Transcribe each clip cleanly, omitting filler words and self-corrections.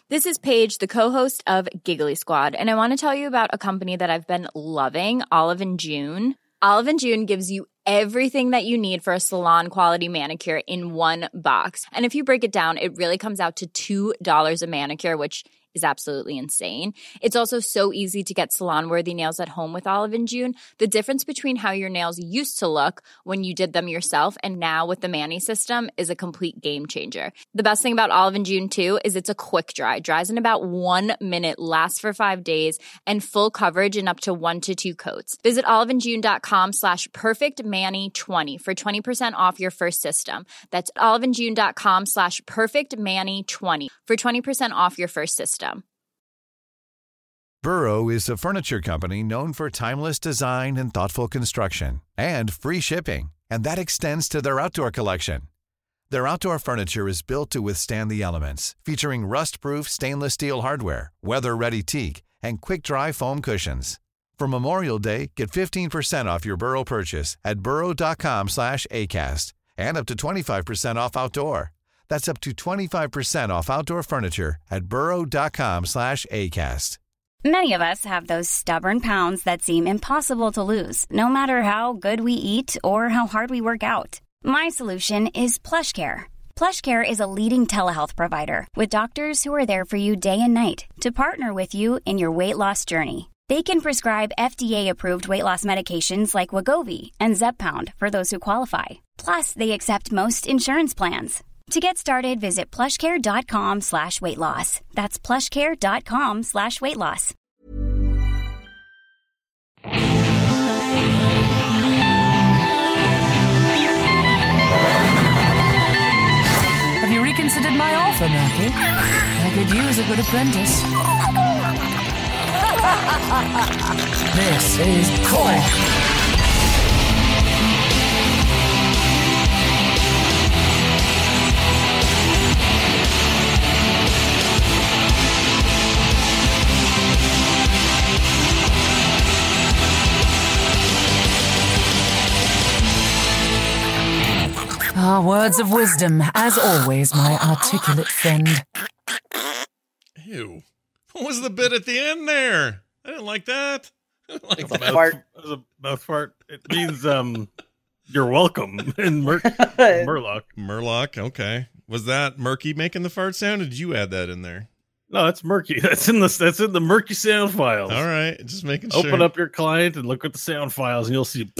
This is Paige, the co-host of Giggly Squad, and I want to tell you about a company that I've been loving, Olive & June. Olive & June gives you everything that you need for a salon-quality manicure in one box. And if you break it down, it really comes out to $2 a manicure, which is absolutely insane. It's also so easy to get salon-worthy nails at home with Olive & June. The difference between how your nails used to look when you did them yourself and now with the Mani system is a complete game changer. The best thing about Olive & June, too, is it's a quick dry. Dries in about 1 minute, lasts for 5 days, and full coverage in up to 1 to 2 coats. Visit oliveandjune.com/perfectmani20 for 20% off your first system. That's oliveandjune.com/perfectmani20 for 20% off your first system. Burrow is a furniture company known for timeless design and thoughtful construction and free shipping, and that extends to their outdoor collection. Their outdoor furniture is built to withstand the elements, featuring rust-proof stainless steel hardware, weather-ready teak, and quick-dry foam cushions. For Memorial Day, get 15% off your Burrow purchase at burrow.com/acast and up to 25% off outdoor. That's up to 25% off outdoor furniture at burrow.com/acast. Many of us have those stubborn pounds that seem impossible to lose, no matter how good we eat or how hard we work out. My solution is PlushCare. PlushCare is a leading telehealth provider with doctors who are there for you day and night to partner with you in your weight loss journey. They can prescribe FDA-approved weight loss medications like Wegovy and Zepbound for those who qualify. Plus, they accept most insurance plans. To get started, visit plushcare.com/weightloss. That's plushcare.com/weightloss. Have you reconsidered my offer, Murphy? I could use a good apprentice. This is Core. Words of wisdom, as always, my articulate friend. Ew. What was the bit at the end there? I didn't like that. Like the fart. Mouth fart. It means you're welcome in Murloc. Murloc, okay. Was that Murky making the fart sound, or did you add that in there? No, that's Murky. That's in the Murky sound files. All right, just making sure. Open up your client and look at the sound files, and you'll see.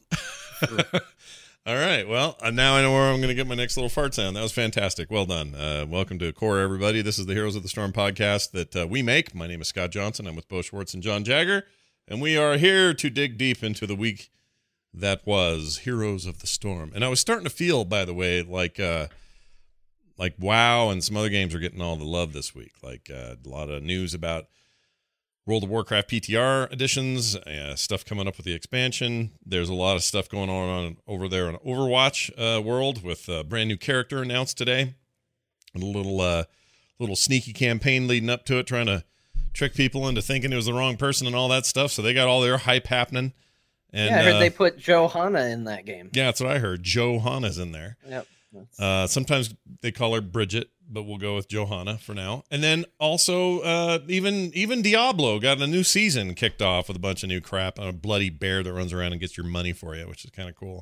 All right, well, now I know where I'm going to get my next little fart sound. That was fantastic. Well done. Welcome to Core, everybody. This is the Heroes of the Storm podcast that we make. My name is Scott Johnson. I'm with Bo Schwartz and John Jagger, and we are here to dig deep into the week that was Heroes of the Storm. And I was starting to feel, by the way, like WoW and some other games are getting all the love this week. Like a lot of news about World of Warcraft PTR editions, stuff coming up with the expansion. There's a lot of stuff going on over there in Overwatch world with a brand new character announced today. And a little sneaky campaign leading up to it, trying to trick people into thinking it was the wrong person and all that stuff. So they got all their hype happening. And, I heard they put Johanna in that game. Yeah, that's what I heard. Johanna's in there. Yep. Sometimes they call her Bridget, but we'll go with Johanna for now. And then also, even Diablo got a new season kicked off with a bunch of new crap on a bloody bear that runs around and gets your money for you, which is kind of cool.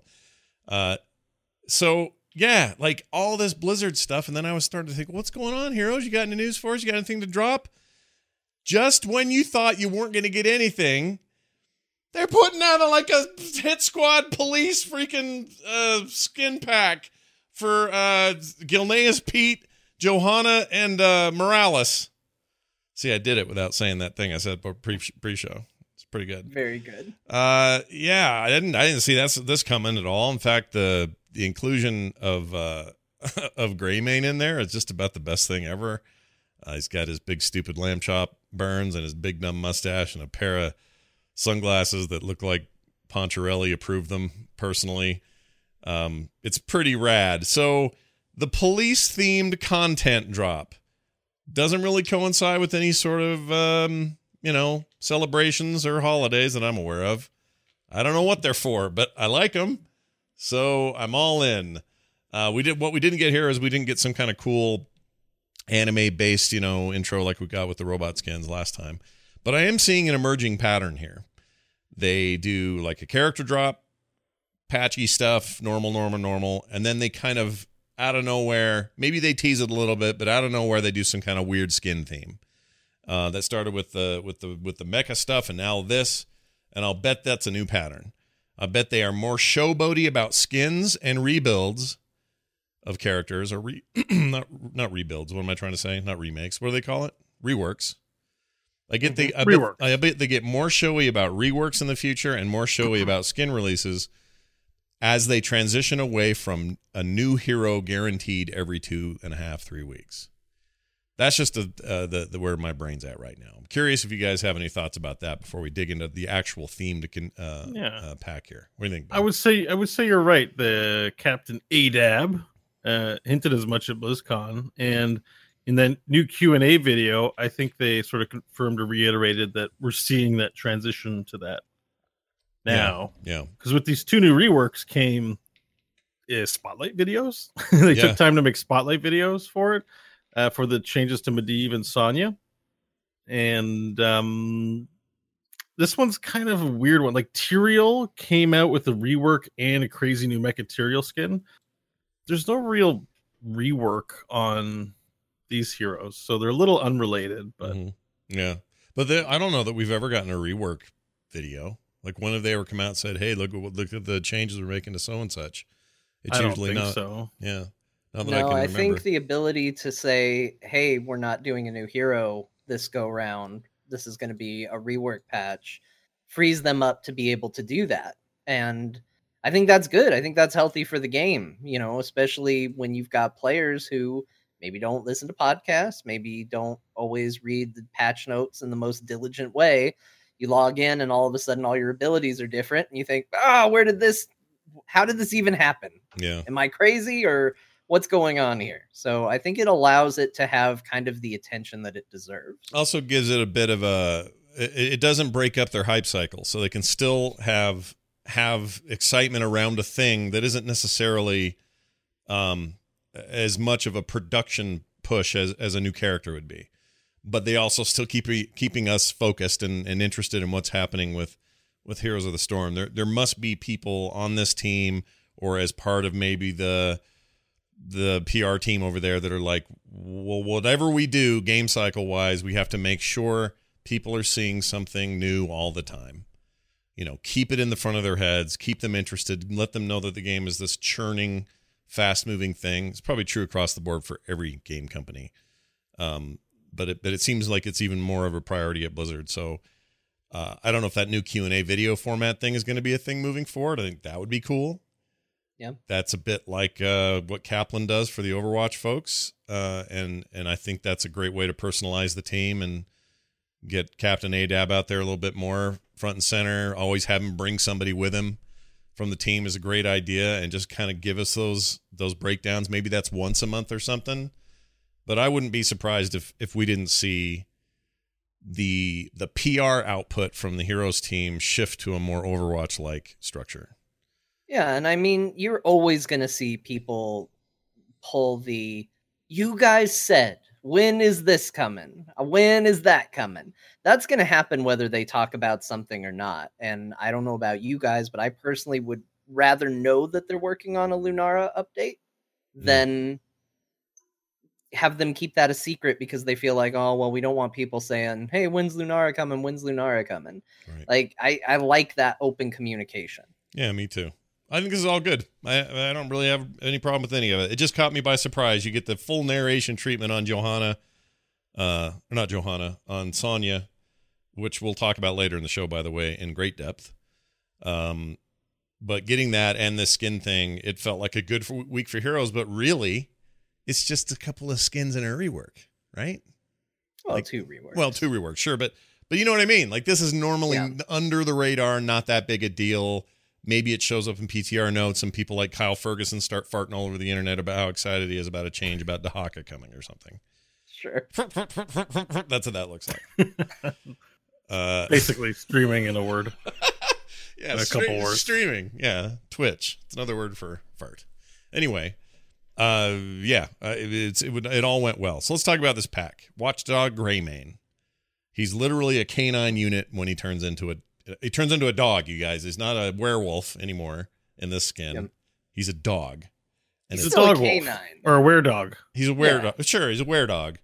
So yeah, like all this Blizzard stuff. And then I was starting to think, what's going on, Heroes? You got any news for us? You got anything to drop? Just when you thought you weren't going to get anything, they're putting out a Hit Squad Police freaking skin pack for Gilneas Pete, Johanna, and Morales. See, I did it without saying that thing I said pre-show. It's pretty good. Very good. Yeah, I didn't see this coming at all. In fact, the inclusion of Greymane in there is just about the best thing ever. He's got his big stupid lamb chop burns and his big dumb mustache and a pair of sunglasses that look like Poncherelli approved them personally. It's pretty rad. So the police-themed content drop doesn't really coincide with any sort of, celebrations or holidays that I'm aware of. I don't know what they're for, but I like them, so I'm all in. What we didn't get here is we didn't get some kind of cool anime-based, intro like we got with the robot skins last time. But I am seeing an emerging pattern here. They do like a character drop, patchy stuff, normal, and then they kind of out of nowhere, maybe they tease it a little bit, but out of nowhere they do some kind of weird skin theme. That started with the mecha stuff, and now this, and I'll bet that's a new pattern. I bet they are more showboaty about skins and rebuilds of characters, or not rebuilds. What am I trying to say? Not remakes. What do they call it? Reworks. I bet they get more showy about reworks in the future and more showy about skin releases as they transition away from a new hero guaranteed every 2.5, 3 weeks. That's just the where my brain's at right now. I'm curious if you guys have any thoughts about that before we dig into the actual theme to pack here. What do you think, Ben? I would say you're right. The Captain Adab hinted as much at BlizzCon, and in that new Q&A video, I think they sort of confirmed or reiterated that we're seeing that transition to that now. Yeah. Because with these 2 new reworks came spotlight videos. They took time to make spotlight videos for it, for the changes to Medivh and Sonya. And this one's kind of a weird one. Like Tyrael came out with a rework and a crazy new Mecha Tyrael skin. There's no real rework on these heroes, so they're a little unrelated, but yeah. But I don't know that we've ever gotten a rework video. Like, when have they ever come out and said, "Hey, look at the changes we're making to so and such"? It's usually not. So. Yeah. Not that I can remember. I think the ability to say, "Hey, we're not doing a new hero this go round. This is going to be a rework patch," frees them up to be able to do that, and I think that's good. I think that's healthy for the game. Especially when you've got players who maybe don't listen to podcasts, maybe don't always read the patch notes in the most diligent way. You log in and all of a sudden all your abilities are different and you think, how did this even happen? Yeah. Am I crazy or what's going on here? So I think it allows it to have kind of the attention that it deserves. Also gives it a bit of it doesn't break up their hype cycle, so they can still have excitement around a thing that isn't necessarily as much of a production push as a new character would be, but they also still keeping us focused and interested in what's happening with Heroes of the Storm. There must be people on this team or as part of maybe the PR team over there that are like, well, whatever we do game cycle wise, we have to make sure people are seeing something new all the time. Keep it in the front of their heads, keep them interested, let them know that the game is this churning, fast-moving thing. It's probably true across the board for every game company. But it seems like it's even more of a priority at Blizzard. So I don't know if that new Q&A video format thing is going to be a thing moving forward. I think that would be cool. Yeah. That's a bit like what Kaplan does for the Overwatch folks. And I think that's a great way to personalize the team and get Captain Adab out there a little bit more front and center. Always have him bring somebody with him from the team is a great idea, and just kind of give us those breakdowns. Maybe that's once a month or something. But I wouldn't be surprised if we didn't see the PR output from the Heroes team shift to a more Overwatch-like structure. Yeah, and I mean, you're always going to see people pull you guys said, when is this coming? When is that coming? That's going to happen whether they talk about something or not. And I don't know about you guys, but I personally would rather know that they're working on a Lunara update than have them keep that a secret because they feel like, oh, well, we don't want people saying, hey, when's Lunara coming? When's Lunara coming? Right. Like, I like that open communication. Yeah, me too. I think this is all good. I don't really have any problem with any of it. It just caught me by surprise. You get the full narration treatment on on Sonya, which we'll talk about later in the show, by the way, in great depth. But getting that and the skin thing, it felt like a good week for Heroes, but really, it's just a couple of skins and a rework, right? Well, like, 2 reworks. Well, 2 reworks, sure, but you know what I mean? Like, this is normally under the radar, not that big a deal. Maybe it shows up in PTR notes and people like Kyle Ferguson start farting all over the internet about how excited he is about a change about Dahaka coming or something. Sure. That's what that looks like. Basically streaming in a word. Yeah, a couple words. Streaming. Yeah, Twitch. It's another word for fart. Anyway, It all went well. So let's talk about this pack. Watchdog Greymane. He's literally a canine unit when he turns into a dog, you guys. He's not a werewolf anymore in this skin. Yep. He's a dog. And He's it's a still dog a wolf. canine. Or a were-dog. He's a were-dog. Sure, he's a were-dog.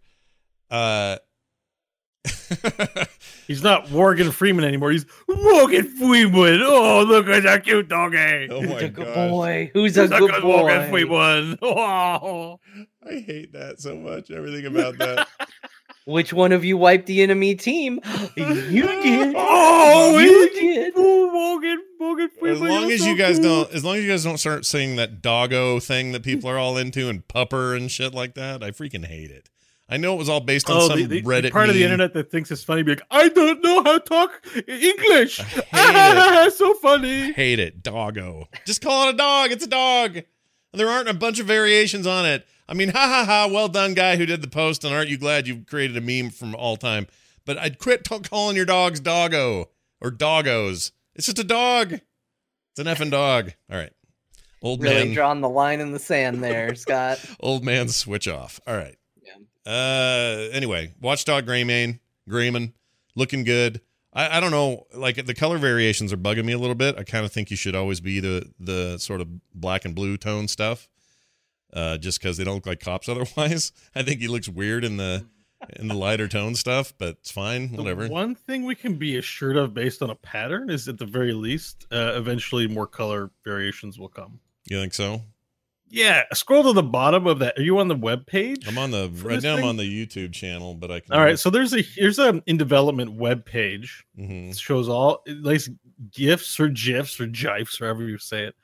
He's not Morgan Freeman anymore. He's Morgan Freeman. Oh, look at that cute doggy. Oh Who's my a good gosh. boy? Who's a good boy? Morgan Freeman. Oh. I hate that so much. Everything about that. Which one of you wiped the enemy team? You did. Oh, you did. Oh, Morgan Freeman. As long you're as so you guys cute. don't start saying that doggo thing that people are all into and pupper and shit like that, I freaking hate it. I know it was all based on some the Reddit part of the meme. internet that thinks it's funny. Be like, I don't know how to talk English. hate it. So funny. Hate it. Doggo. Just call it a dog. It's a dog. And there aren't a bunch of variations on it. I mean, ha ha ha. Well done, guy who did the post. And aren't you glad you created a meme from all time? But I'd quit calling your dogs doggo or doggos. It's just a dog. It's an effing dog. All right. Old Really man. drawing the line in the sand there, Scott. Old man switch off. All right. Yeah. Anyway, Watchdog Greymane, looking good. I don't know, like the color variations are bugging me a little bit. I kind of think you should always be the sort of black and blue tone stuff, just because they don't look like cops otherwise. I think he looks weird in the lighter tone stuff, but it's fine, whatever. The one thing we can be assured of based on a pattern is at the very least, eventually more color variations will come. You think so? Yeah, scroll to the bottom of that. Are you on the web page? I'm on the right this now. thing? I'm on the YouTube channel, but I can. All right, so here's a in development web page. Mhm. It shows all like gifs or gifs or gifs, however you say it,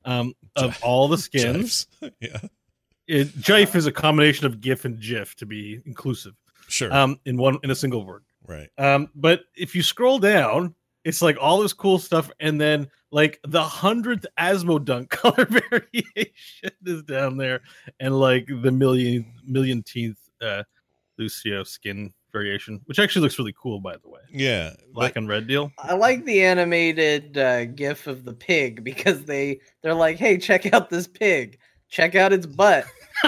of all the skins. Jives. Yeah, Gif is a combination of GIF and GIF to be inclusive. sure. In a single word. Right. But if you scroll down, it's like all this cool stuff, and then like the 100th Asmodunk color variation is down there, and like the millionth Lucio skin variation, which actually looks really cool, by the way. Yeah. Black and red deal. I like the animated GIF of the pig because they're like, "Hey, check out this pig. Check out its butt."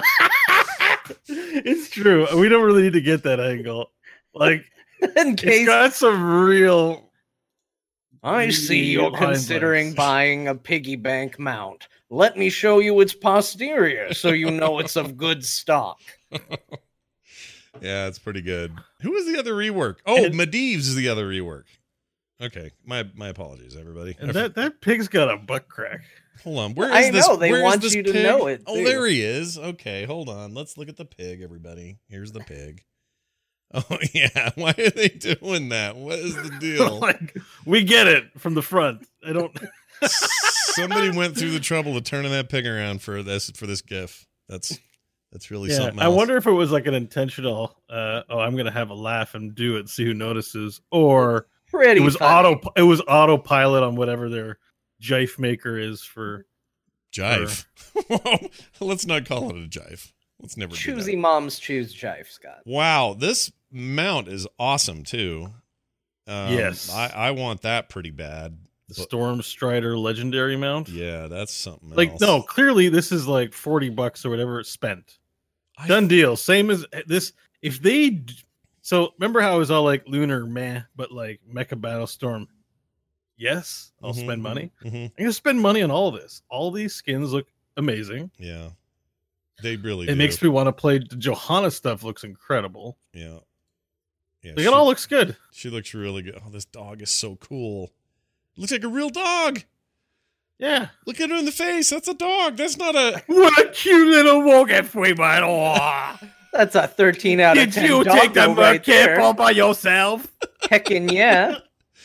It's true. We don't really need to get that angle. Like, In it's case got some real. I see you're hind considering legs. buying a piggy bank mount. Let me show you its posterior so you know it's of good stock. Yeah, it's pretty good. Who was the other rework? Oh, And- Medivh is the other rework. Okay, my apologies, everybody. And that pig's got a butt crack. Hold on, where is I this? know, they where is want this you to pig? know it, Oh, too. there he is. Okay, hold on. Let's look at the pig, everybody. Here's the pig. Oh yeah, why are they doing that? What is the deal? Like, we get it from the front. I don't. Somebody went through the trouble of turning that pig around for this GIF. That's really something else. I wonder if it was like an intentional. I'm gonna have a laugh and do it, see who notices, or Pretty it was funny. autopilot on whatever their Jive maker is for. Jive. Let's not call it a jive. Let's never do Choosy that. moms choose Jive, Scott. Wow, this mount is awesome too. Yes. I want that pretty bad. The Storm Strider legendary mount. Yeah, that's something Like, else. no, clearly this is like $40 or whatever it's spent. Done deal. Same as this. If they, so remember how it was all like lunar meh, but like Mecha Battlestorm. Yes, I'll Mhm, spend money. mhm. I'm gonna spend money on all this. All these skins look amazing. Yeah, they really. It do. makes me want to play. The Johanna stuff looks incredible. Yeah. Yeah. Like, it all looks good. She looks really good. Oh, this dog is so cool. Looks like a real dog. Yeah. Look at her in the face. That's a dog. That's not a. What a cute little Morgan Freeman. Oh, That's a 13 out of did 10 you take the doggo right camp there. all by yourself? Heckin' yeah.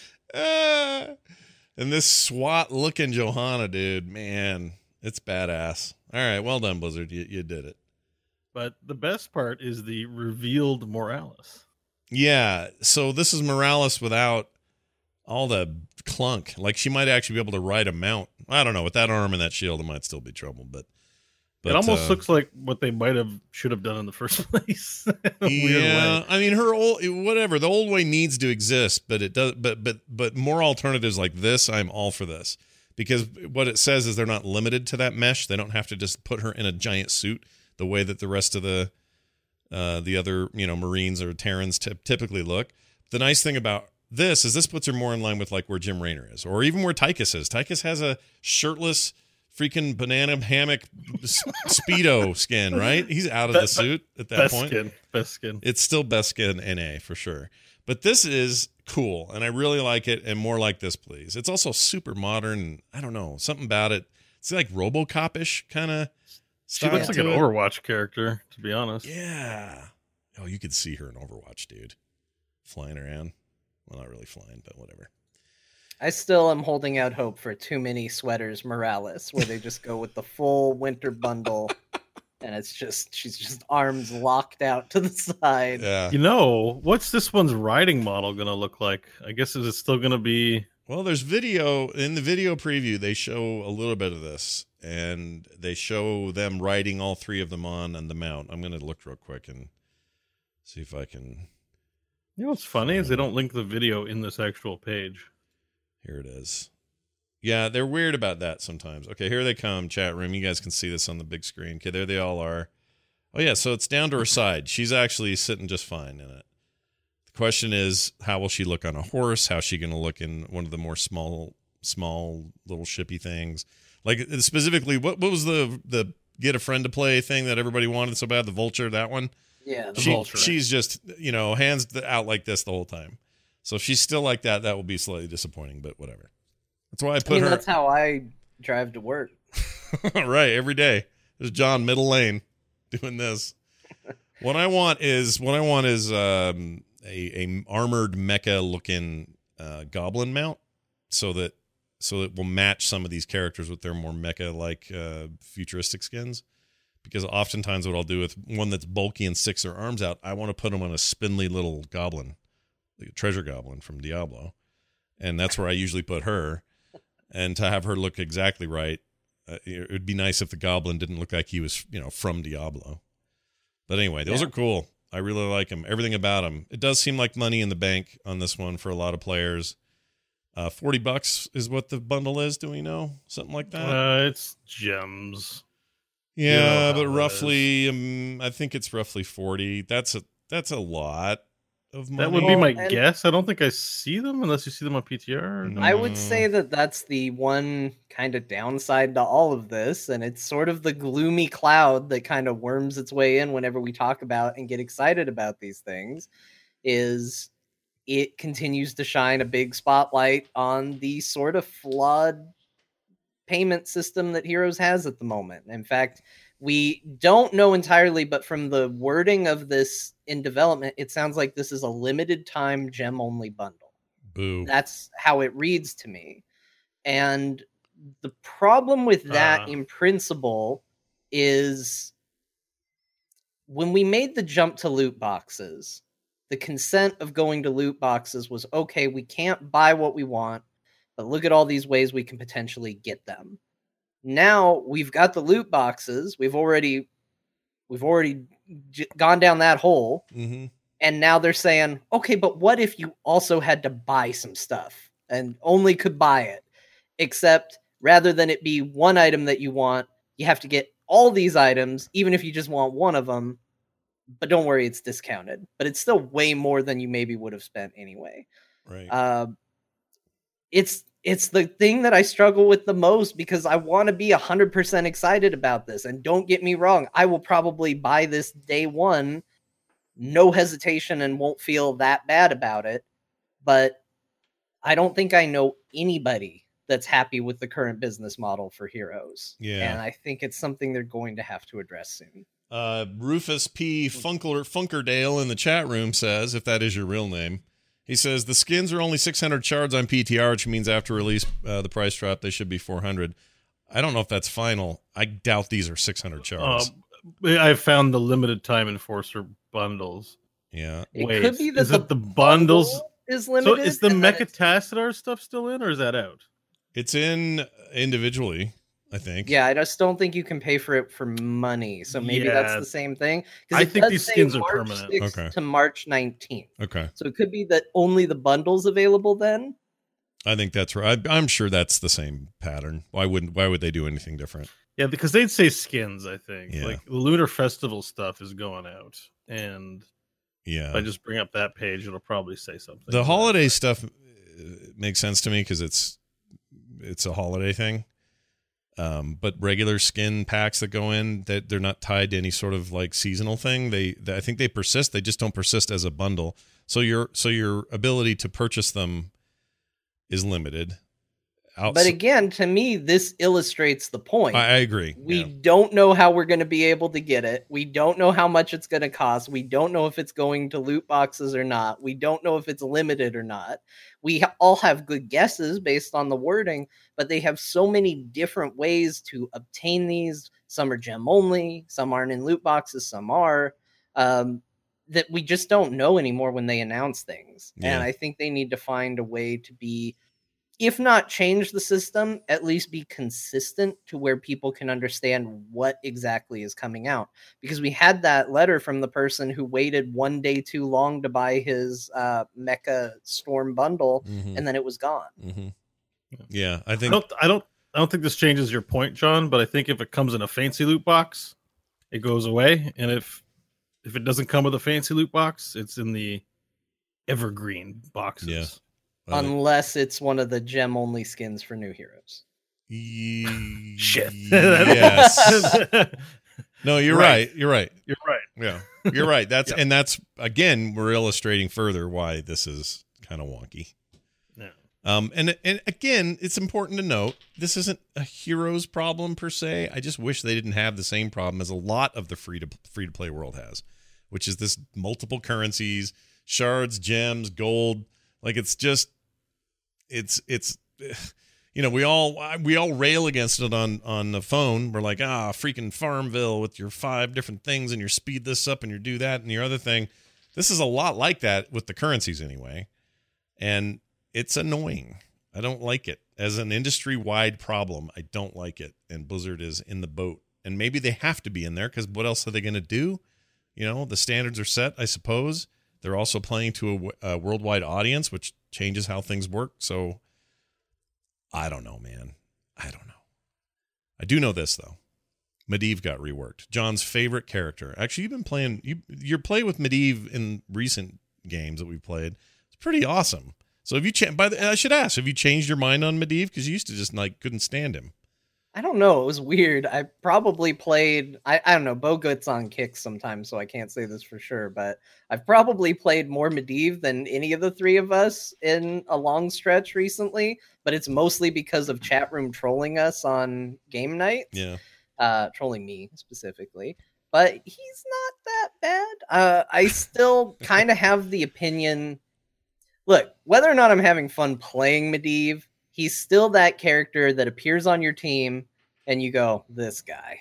And this SWAT looking Johanna, dude, man, it's badass. All right, well done, Blizzard. You did it. But the best part is the revealed Morales. Yeah. So this is Morales without all the clunk. Like, she might actually be able to ride a mount. I don't know. With that arm and that shield, it might still be trouble. But It almost looks like what they should have done in the first place. In a weird yeah, way. I mean, her old whatever. The old way needs to exist, but it does. But more alternatives like this, I'm all for this because what it says is they're not limited to that mesh. They don't have to just put her in a giant suit the way that the rest of the other, Marines or Terrans typically look. The nice thing about this is this puts her more in line with like where Jim Raynor is, or even where Tychus is. Tychus has a shirtless freaking banana hammock Speedo skin, right? He's out of the suit at that point. Best skin. It's still best skin NA for sure. But this is cool, and I really like it, and more like this, please. It's also super modern. I don't know, something about it. It's like RoboCop-ish kind of style. She looks like an Overwatch character, to be honest. Yeah. Oh, you could see her in Overwatch, dude. Flying around. Well, not really flying, but whatever. I still am holding out hope for Too Many Sweaters Morales, where they just go with the full winter bundle, and she's just arms locked out to the side. Yeah. What's this one's riding model going to look like? I guess is it still going to be... Well, there's video. In the video preview, they show a little bit of this, and they show them riding all three of them on the mount. I'm going to look real quick and see if I can... what's funny is they don't link the video in this actual page. Here it is. Yeah, they're weird about that sometimes. Okay, here they come, chat room. You guys can see this on the big screen. Okay, there they all are. Oh, yeah, so it's down to her side. She's actually sitting just fine in it. The question is, how will she look on a horse? How's she going to look in one of the more small little shippy things? Like, specifically, what was the get a friend to play thing that everybody wanted so bad? The Vulture, that one? Yeah, Vulture. She's just, hands out like this the whole time. So if she's still like that, that will be slightly disappointing, but whatever. That's why I put her. That's how I drive to work. Right, every day. There's John middle lane doing this. What I want is a armored mecha looking goblin mount, so that it will match some of these characters with their more mecha like futuristic skins. Because oftentimes what I'll do with one that's bulky and sticks their arms out, I want to put them on a spindly little goblin. The treasure goblin from Diablo, and that's where I usually put her. And to have her look exactly right, it would be nice if the goblin didn't look like he was, from Diablo. But anyway, those are cool. I really like them. Everything about them. It does seem like money in the bank on this one for a lot of players. $40 is what the bundle is. Do we know something like that? It's gems. Yeah, but roughly, I think it's roughly 40. That's a lot of money. That would be my guess. I don't think I see them unless you see them on PTR. I would say that that's the one kind of downside to all of this, and it's sort of the gloomy cloud that kind of worms its way in whenever we talk about and get excited about these things, is it continues to shine a big spotlight on the sort of flawed payment system that Heroes has at the moment. In fact, we don't know entirely, but from the wording of this in development, it sounds like this is a limited time gem only bundle. Boo. That's how it reads to me. And the problem with that in principle is when we made the jump to loot boxes, the consent of going to loot boxes was, okay, we can't buy what we want, but look at all these ways we can potentially get them. Now we've got the loot boxes. We've already gone down that hole. Mm-hmm. And now they're saying, okay, but what if you also had to buy some stuff and only could buy it? Except rather than it be one item that you want, you have to get all these items, even if you just want one of them. But don't worry, it's discounted. But it's still way more than you maybe would have spent anyway. Right. It's the thing that I struggle with the most, because I want to be 100% excited about this. And don't get me wrong, I will probably buy this day one, no hesitation, and won't feel that bad about it. But I don't think I know anybody that's happy with the current business model for Heroes. Yeah. And I think it's something they're going to have to address soon. Rufus P. Funkerdale in the chat room says, if that is your real name, he says, the skins are only 600 shards on PTR, which means after release, the price drop, they should be 400. I don't know if that's final. I doubt these are 600 shards. I found the limited time Enforcer bundles. Yeah. It Wait, could be that is it the bundles is limited. So is the Mecha Tassadar stuff still in, or is that out? It's in individually, I think. Yeah, I just don't think you can pay for it for money. So maybe that's the same thing. I think these skins are permanent. Okay. To March 19th. Okay. So it could be that only the bundle's available then. I think that's right. I'm sure that's the same pattern. Why would they do anything different? Yeah, because they'd say skins, I think. Yeah. Like the Lunar Festival stuff is going out. And yeah, if I just bring up that page, it'll probably say something. The holiday stuff makes sense to me because it's a holiday thing. But regular skin packs that go in, that they're not tied to any sort of like seasonal thing. I think they persist. They just don't persist as a bundle. So your ability to purchase them is limited. But again, to me, this illustrates the point. I agree. We don't know how we're going to be able to get it. We don't know how much it's going to cost. We don't know if it's going to loot boxes or not. We don't know if it's limited or not. We all have good guesses based on the wording, but they have so many different ways to obtain these. Some are gem only, some aren't in loot boxes, some are. That we just don't know anymore when they announce things. Yeah. And I think they need to find a way to be, if not change the system, at least be consistent to where people can understand what exactly is coming out. Because we had that letter from the person who waited one day too long to buy his Mecha Storm bundle, and then it was gone. Mm-hmm. Yeah, I think I don't think this changes your point, John. But I think if it comes in a fancy loot box, it goes away, and if it doesn't come with a fancy loot box, it's in the evergreen boxes. Yeah. Unless it's one of the gem only skins for new heroes. Shit. Yes. No, you're right. You're right. You're right. Yeah, you're right. That's Yep. And that's, again, we're illustrating further why this is kind of wonky. Yeah. And again, it's important to note this isn't a heroes problem per se. I just wish they didn't have the same problem as a lot of the free to play world has, which is this multiple currencies, shards, gems, gold. Like it's we all rail against it on the phone. We're like, freaking Farmville with your 5 different things and your speed this up and your do that and your other thing. This is a lot like that with the currencies anyway. And it's annoying. I don't like it. As an industry-wide problem, I don't like it. And Blizzard is in the boat. And maybe they have to be in there because what else are they going to do? The standards are set, I suppose. They're also playing to a worldwide audience, which changes how things work. So I don't know, man. I don't know. I do know this, though. Medivh got reworked. John's favorite character. Actually, you've been playing your play with Medivh in recent games that we've played. It's pretty awesome. So have you I should ask, have you changed your mind on Medivh? Because you used to just couldn't stand him. I don't know. It was weird. I probably played, I don't know, Bo gets on kicks sometimes, so I can't say this for sure, but I've probably played more Medivh than any of the three of us in a long stretch recently, but it's mostly because of chat room trolling us on game night. Yeah. Trolling me specifically. But he's not that bad. I still kind of have the opinion, look, whether or not I'm having fun playing Medivh, he's still that character that appears on your team and you go, this guy.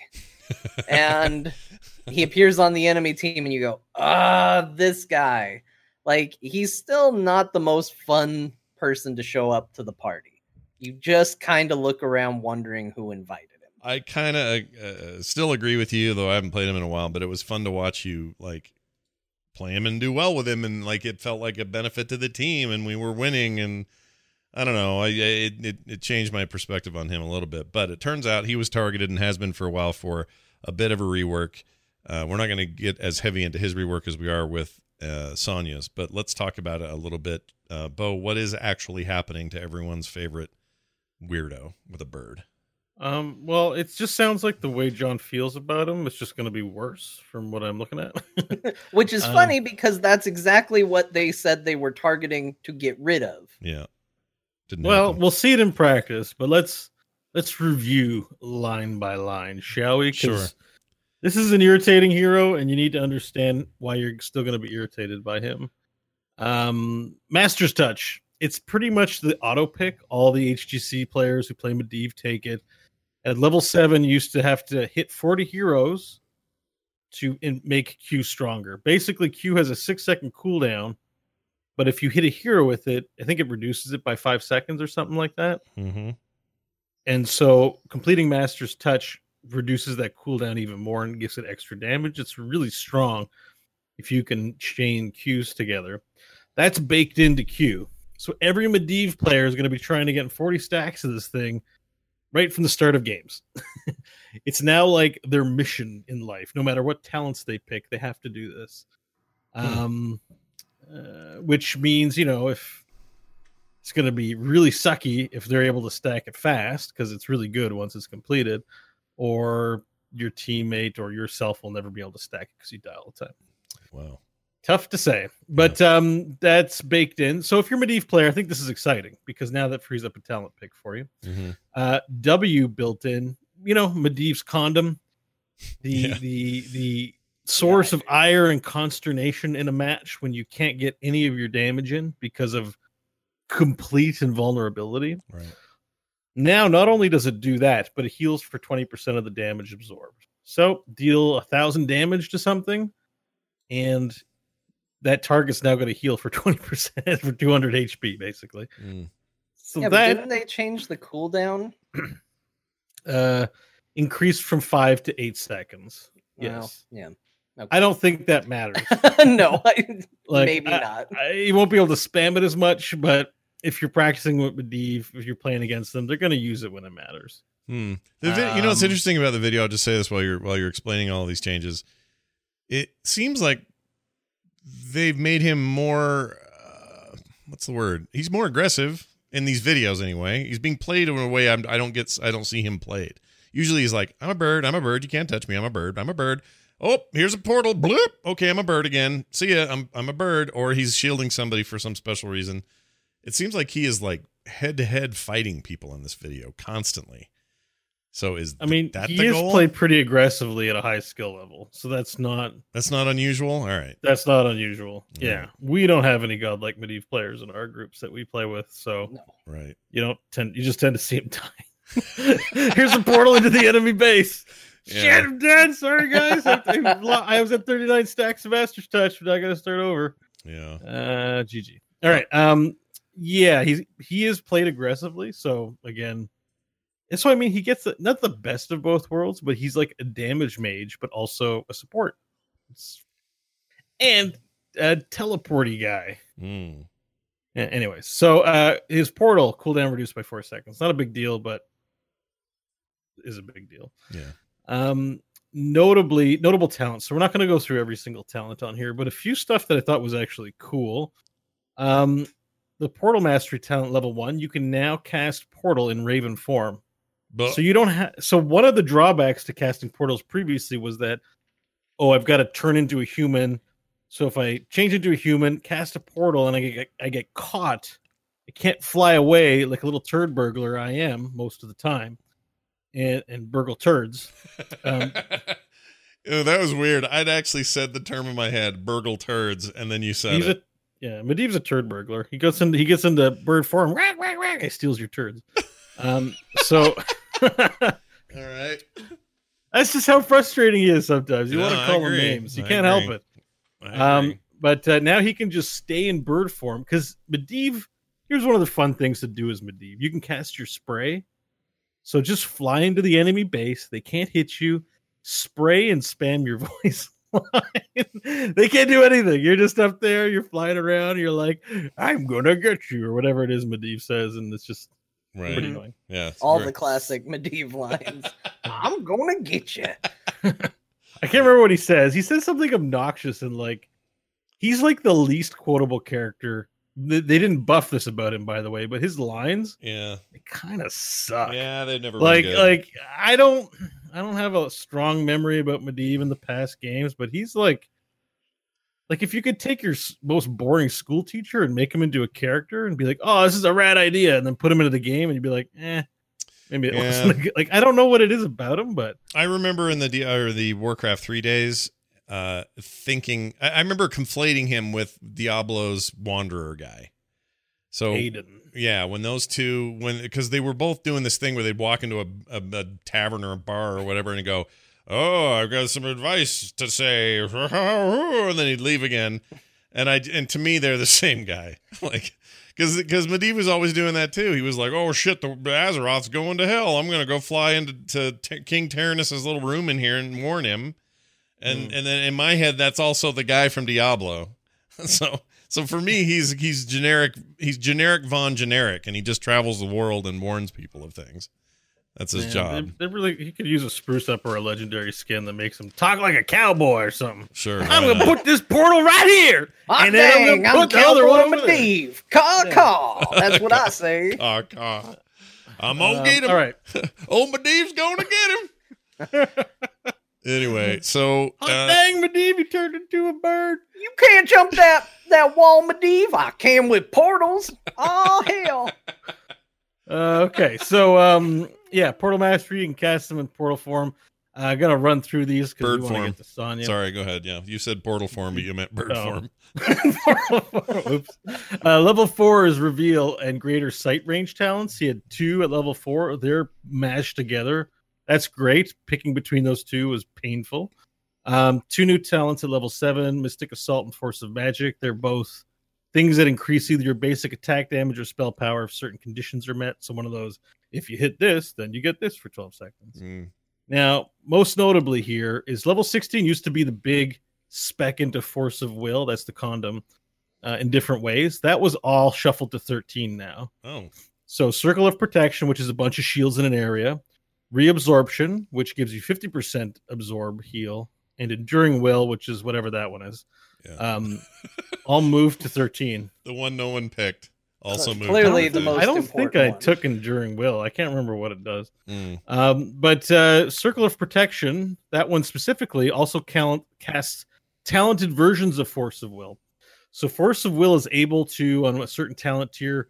And he appears on the enemy team and you go, this guy. Like, he's still not the most fun person to show up to the party. You just kind of look around wondering who invited him. I kind of still agree with you, though I haven't played him in a while, but it was fun to watch you play him and do well with him. And it felt like a benefit to the team and we were winning. And I don't know. It changed my perspective on him a little bit, but it turns out he was targeted and has been for a while for a bit of a rework. We're not going to get as heavy into his rework as we are with Sonya's, but let's talk about it a little bit. Bo, what is actually happening to everyone's favorite weirdo with a bird? Well, it just sounds like the way John feels about him. It's just going to be worse from what I'm looking at. Which is funny because that's exactly what they said they were targeting to get rid of. Yeah. Well, we'll see it in practice, but let's review line by line, shall we? Sure. This is an irritating hero, and you need to understand why you're still going to be irritated by him. Master's Touch. It's pretty much the auto pick. All the HGC players who play Medivh take it. At level 7, you used to have to hit 40 heroes to make Q stronger. Basically, Q has a 6-second cooldown. But if you hit a hero with it, I think it reduces it by 5 seconds or something like that. Mm-hmm. And so completing Master's Touch reduces that cooldown even more and gives it extra damage. It's really strong if you can chain Qs together. That's baked into Q. So every Medivh player is going to be trying to get 40 stacks of this thing right from the start of games. It's now like their mission in life. No matter what talents they pick, they have to do this. Which means, if it's going to be really sucky if they're able to stack it fast, because it's really good once it's completed, or your teammate or yourself will never be able to stack it because you die all the time. Wow. Tough to say, but that's baked in. So if you're a Medivh player, I think this is exciting because now that frees up a talent pick for you. W built in, Medivh's condom, the source of ire and consternation in a match when you can't get any of your damage in because of complete invulnerability. Right. Now, not only does it do that, but it heals for 20% of the damage absorbed. So deal 1,000 damage to something, and that target's now going to heal for 20% for 200 HP, basically. So but didn't they change the cooldown? Increased from 5 to 8 seconds. Yes. Yeah. Okay. I don't think that matters. No, maybe not. You won't be able to spam it as much, but if you're practicing with Medivh, if you're playing against them, they're going to use it when it matters. What's interesting about the video? I'll just say this while you're explaining all these changes. It seems like they've made him more. What's the word? He's more aggressive in these videos. Anyway, he's being played in a way I don't see him played. Usually, he's like, "I'm a bird. I'm a bird. You can't touch me. I'm a bird. I'm a bird. Oh, here's a portal. Bloop. Okay, I'm a bird again. See ya. I'm a bird." Or he's shielding somebody for some special reason. It seems like he is like head-to-head fighting people in this video constantly. So he is played pretty aggressively at a high skill level, so that's not unusual. All right, that's not unusual. Yeah, we don't have any godlike Medivh players in our groups that we play with, so right. You just tend to see him die. Here's a portal into the enemy base. Yeah. Shit, I'm dead. Sorry, guys. I was at 39 stacks of Master's Touch, but I got to start over. Yeah. GG. All right. Yeah, he is played aggressively. So again, and so he gets not the best of both worlds, but he's like a damage mage, but also a support and a teleporty guy. Anyways, so his portal cooldown reduced by 4 seconds. Not a big deal, but is a big deal. Yeah. Notable talents. So we're not going to go through every single talent on here, but a few stuff that I thought was actually cool. The Portal Mastery talent level 1, you can now cast Portal in Raven form. So you don't have. So one of the drawbacks to casting portals previously was that, I've got to turn into a human. So if I change into a human, cast a portal, and I get caught, I can't fly away like a little turd burglar I am most of the time, and burgle turds. That was weird. I'd actually said the term in my head, burgle turds, and then you said it. Medivh's a turd burglar. He gets into bird form. Whack, whack, whack, he steals your turds. So. All right. That's just how frustrating he is sometimes. You want to call him names. You can't help it. But now he can just stay in bird form because Medivh, here's one of the fun things to do as Medivh. You can cast your spray. So just fly into the enemy base. They can't hit you. Spray and spam your voice line. They can't do anything. You're just up there. You're flying around. You're like, I'm going to get you, or whatever it is Medivh says. And it's just pretty annoying. Yeah. All the classic Medivh lines. I'm going to get you. I can't remember what he says. He says something obnoxious and like, he's like the least quotable character. They didn't buff this about him, by the way, but his lines, they kind of suck. Yeah, they've never like been good. I don't have a strong memory about Medivh in the past games, but he's like if you could take your most boring school teacher and make him into a character and be like, oh, this is a rad idea, and then put him into the game, and you'd be like, maybe it wasn't like I don't know what it is about him, but I remember in the Warcraft 3 days. Thinking I remember conflating him with Diablo's Wanderer guy. So Aiden. Yeah, when those two, because they were both doing this thing where they'd walk into a tavern or a bar or whatever and go, oh, I've got some advice to say, and then he'd leave again. And to me, they're the same guy. Like, because Medivh was always doing that too. He was like, oh shit, the Azeroth's going to hell. I'm gonna go fly into King Tyrannus' little room in here and warn him. And then in my head, that's also the guy from Diablo. So So for me, he's generic. He's generic Von Generic, and he just travels the world and warns people of things. That's his job. He could use a spruce up or a legendary skin that makes him talk like a cowboy or something. Sure. I'm going to put this portal right here. And then I'm going to put the other one on Medivh. Caw. That's what I say. Caw. I'm going to get him. All right. Old Medivh's going to get him. Anyway, so. Dang, Medivh, you turned into a bird. You can't jump that wall, Medivh. I can with portals. Oh, hell. Okay, so Portal Mastery, you can cast them in portal form. I'm gonna run through these because we want to get to Sonya. Sorry, go ahead. Yeah, you said portal form, but you meant bird form. Oops. Level 4 is Reveal and Greater Sight Range talents. He had 2 at level 4. They're mashed together. That's great. Picking between those 2 was painful. 2 new talents at level 7, Mystic Assault and Force of Magic. They're both things that increase either your basic attack damage or spell power if certain conditions are met. So one of those, if you hit this, then you get this for 12 seconds. Now, most notably here is level 16 used to be the big spec into Force of Will. That's the condom in different ways. That was all shuffled to 13 now. Oh. So Circle of Protection, which is a bunch of shields in an area. Reabsorption, which gives you 50% absorb heal. And Enduring Will, which is whatever that one is. Yeah. All moved to 13. The one no one picked. Also moved. Clearly the most I don't important think I one. took Enduring Will. I can't remember what it does. But Circle of Protection, that one specifically, also casts talented versions of Force of Will. So Force of Will is able to, on a certain talent tier,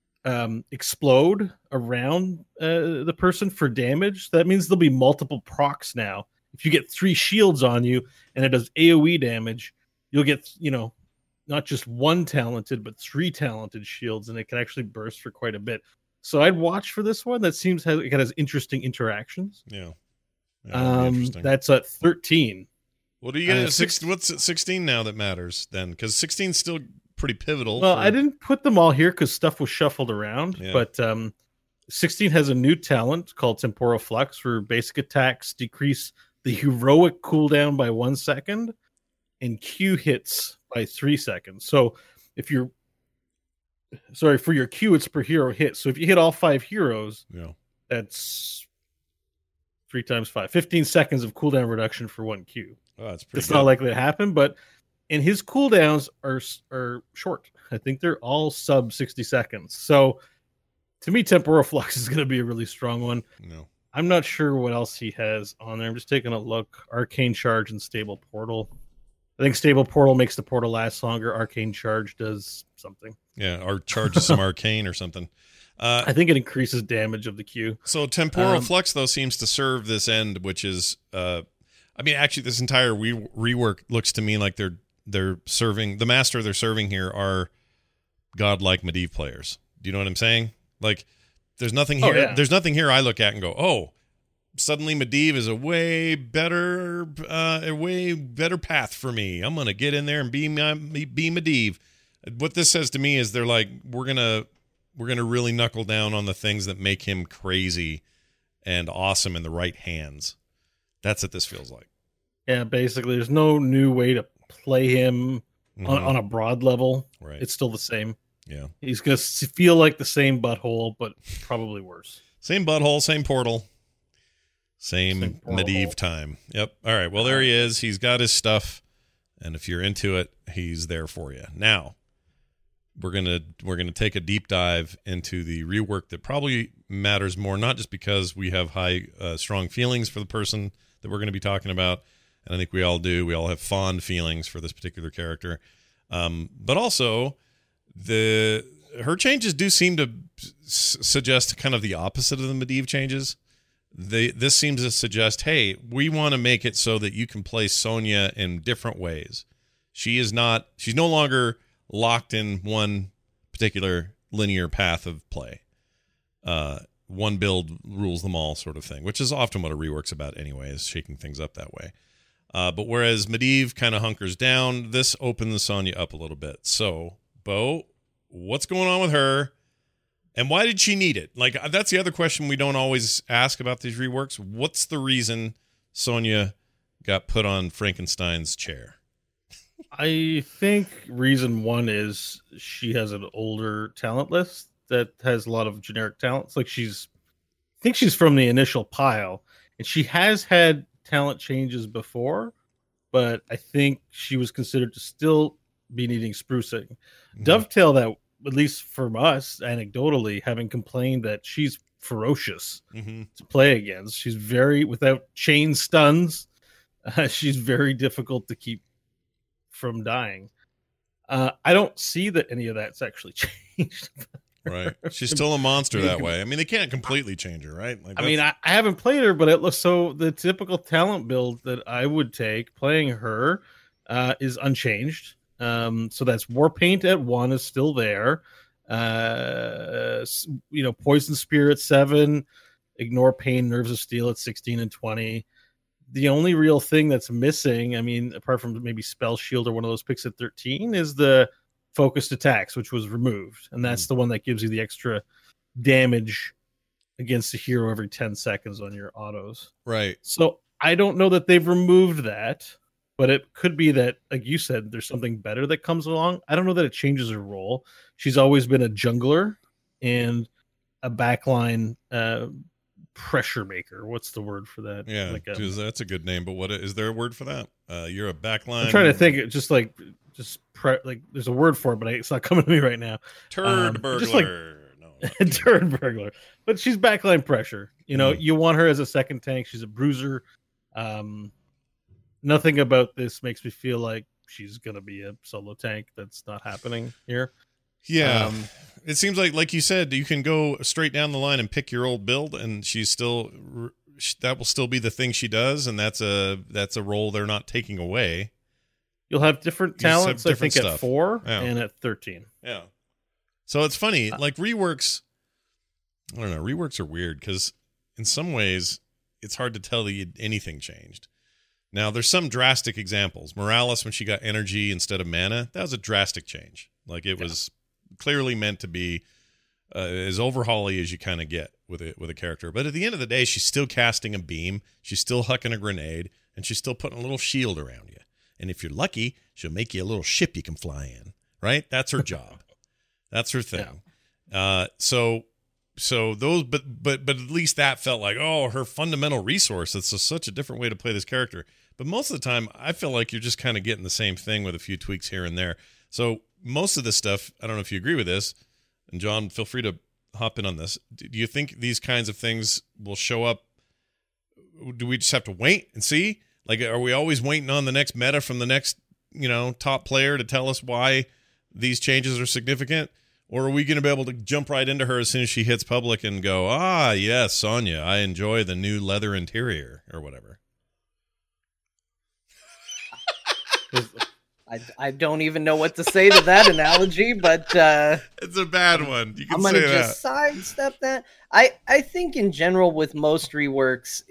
explode around the person for damage. That means there'll be multiple procs now. If you get 3 shields on you and it does AoE damage, you'll get, not just 1 talented, but 3 talented shields, and it can actually burst for quite a bit. So I'd watch for this one. That seems it has interesting interactions. Yeah. That's at 13. What do you get at 16? What's at 16 now that matters then? Because 16 is still pretty pivotal. Well, I didn't put them all here because stuff was shuffled around. Yeah. But 16 has a new talent called Temporal Flux, where basic attacks decrease the heroic cooldown by 1 second and Q hits by 3 seconds. So for your Q, it's per hero hit. So if you hit all 5 heroes, that's 3 times 5, 15 seconds of cooldown reduction for 1 Q. Oh, that's pretty. It's not likely to happen, and his cooldowns are short. I think they're all sub 60 seconds. So to me, Temporal Flux is going to be a really strong one. No. I'm not sure what else he has on there. I'm just taking a look. Arcane Charge and Stable Portal. I think Stable Portal makes the portal last longer. Arcane Charge does something. Yeah, or charges some arcane or something. I think it increases damage of the Q. So Temporal Flux, though, seems to serve this end, which is... actually, this entire rework looks to me like they're serving... The master they're serving here are godlike Medivh players. Do you know what I'm saying? Like... There's nothing here. Yeah. There's nothing here I look at and go, oh, suddenly Medivh is a way better path for me. I'm gonna get in there and be Medivh. What this says to me is they're like, we're gonna really knuckle down on the things that make him crazy and awesome in the right hands. That's what this feels like. Yeah, basically, there's no new way to play him on a broad level. Right. It's still the same. Yeah. He's going to feel like the same butthole, but probably worse. Same butthole, same portal. Same Medivh time. Yep. All right. Well, there he is. He's got his stuff. And if you're into it, he's there for you. Now, we're gonna take a deep dive into the rework that probably matters more, not just because we have strong feelings for the person that we're going to be talking about, and I think we all do. We all have fond feelings for this particular character, but also her changes do seem to suggest kind of the opposite of the Medivh changes. This seems to suggest, hey, we want to make it so that you can play Sonya in different ways. She's no longer locked in one particular linear path of play. One build rules them all sort of thing, which is often what a rework's about anyway, is shaking things up that way. But whereas Medivh kind of hunkers down, this opens Sonya up a little bit. So, Bo, what's going on with her? And why did she need it? Like, that's the other question we don't always ask about these reworks. What's the reason Sonya got put on Frankenstein's chair? I think reason one is she has an older talent list that has a lot of generic talents. Like I think she's from the initial pile, and she has had talent changes before, but I think she was considered to still be needing sprucing. Mm-hmm. Dovetail that, at least from us, anecdotally, having complained that she's ferocious to play against. She's very, without chain stuns, she's very difficult to keep from dying. I don't see that any of that's actually changed. Right. She's still a monster that way. I mean, they can't completely change her, right? Like, I mean, I haven't played her, but it looks so the typical talent build that I would take playing her is unchanged. So that's Warpaint at 1 is still there. Poison Spear at 7, Ignore Pain, Nerves of Steel at 16 and 20. The only real thing that's missing, I mean, apart from maybe Spell Shield or one of those picks at 13, is the focused attacks, which was removed. And that's the one that gives you the extra damage against a hero every 10 seconds on your autos. Right. So I don't know that they've removed that, but it could be that, like you said, there's something better that comes along. I don't know that it changes her role. She's always been a jungler and a backline pressure maker. What's the word for that? Yeah, that's a good name. But what is there a word for that? You're a backline. I'm trying to think. There's a word for it, but it's not coming to me right now. Turd burglar. Turd burglar. But she's backline pressure. You want her as a second tank. She's a bruiser. Nothing about this makes me feel like she's going to be a solo tank. That's not happening here. Yeah. It seems like you said, you can go straight down the line and pick your old build, and that will still be the thing she does, and that's a role they're not taking away. You'll have different talents, I think, stuff. At 4 and at 13. Yeah. So it's funny, like reworks, I don't know, reworks are weird because in some ways it's hard to tell that anything changed. Now, there's some drastic examples. Morales, when she got energy instead of mana, that was a drastic change. Like it was clearly meant to be as overhaul-y as you kind of get with a character. But at the end of the day, she's still casting a beam, she's still hucking a grenade, and she's still putting a little shield around you. And if you're lucky, she'll make you a little ship you can fly in. Right? That's her job. That's her thing. Yeah. So those, but at least that felt like, her fundamental resource. It's such a different way to play this character. But most of the time, I feel like you're just kind of getting the same thing with a few tweaks here and there. So most of this stuff, I don't know if you agree with this, and John, feel free to hop in on this. Do you think these kinds of things will show up? Do we just have to wait and see? Like, are we always waiting on the next meta from the next, top player to tell us why these changes are significant? Or are we going to be able to jump right into her as soon as she hits public and go, yes, Sonya, I enjoy the new leather interior or whatever? I don't even know what to say to that analogy, but it's a bad one. You can I'm going to just sidestep that. I think in general with most reworks,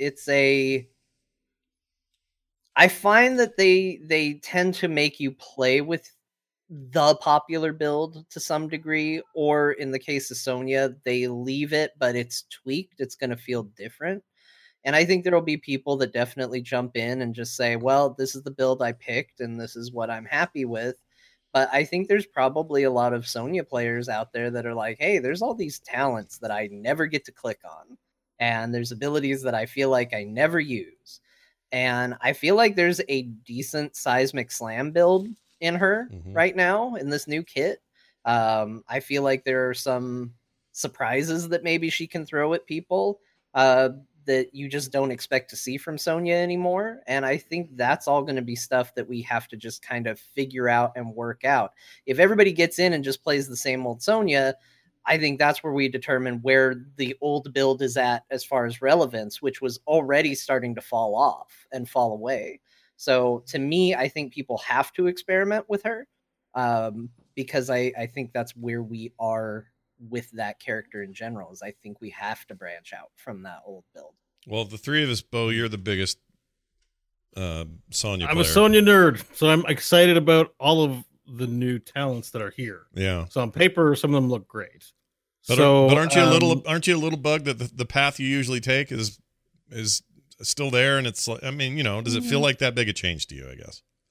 I find that they tend to make you play with the popular build to some degree, or in the case of Sonya, they leave it, but it's tweaked. It's going to feel different. And I think there'll be people that definitely jump in and just say, well, this is the build I picked and this is what I'm happy with. But I think there's probably a lot of Sonya players out there that are like, hey, there's all these talents that I never get to click on. And there's abilities that I feel like I never use. And I feel like there's a decent Seismic Slam build in her right now in this new kit. I feel like there are some surprises that maybe she can throw at people that you just don't expect to see from Sonya anymore. And I think that's all going to be stuff that we have to just kind of figure out and work out. If everybody gets in and just plays the same old Sonya, I think that's where we determine where the old build is at as far as relevance, which was already starting to fall off and fall away. So to me, I think people have to experiment with her because I think that's where we are with that character in general. Is I think we have to branch out from that old build. Well, the three of us, Bo, you're the biggest Sonya player. I'm a Sonya nerd, so I'm excited about all of the new talents that are here. Yeah. So on paper, some of them look great. But aren't you a little bugged that the path you usually take is still there? And it's like, I mean, does it feel like that big a change to you, I guess?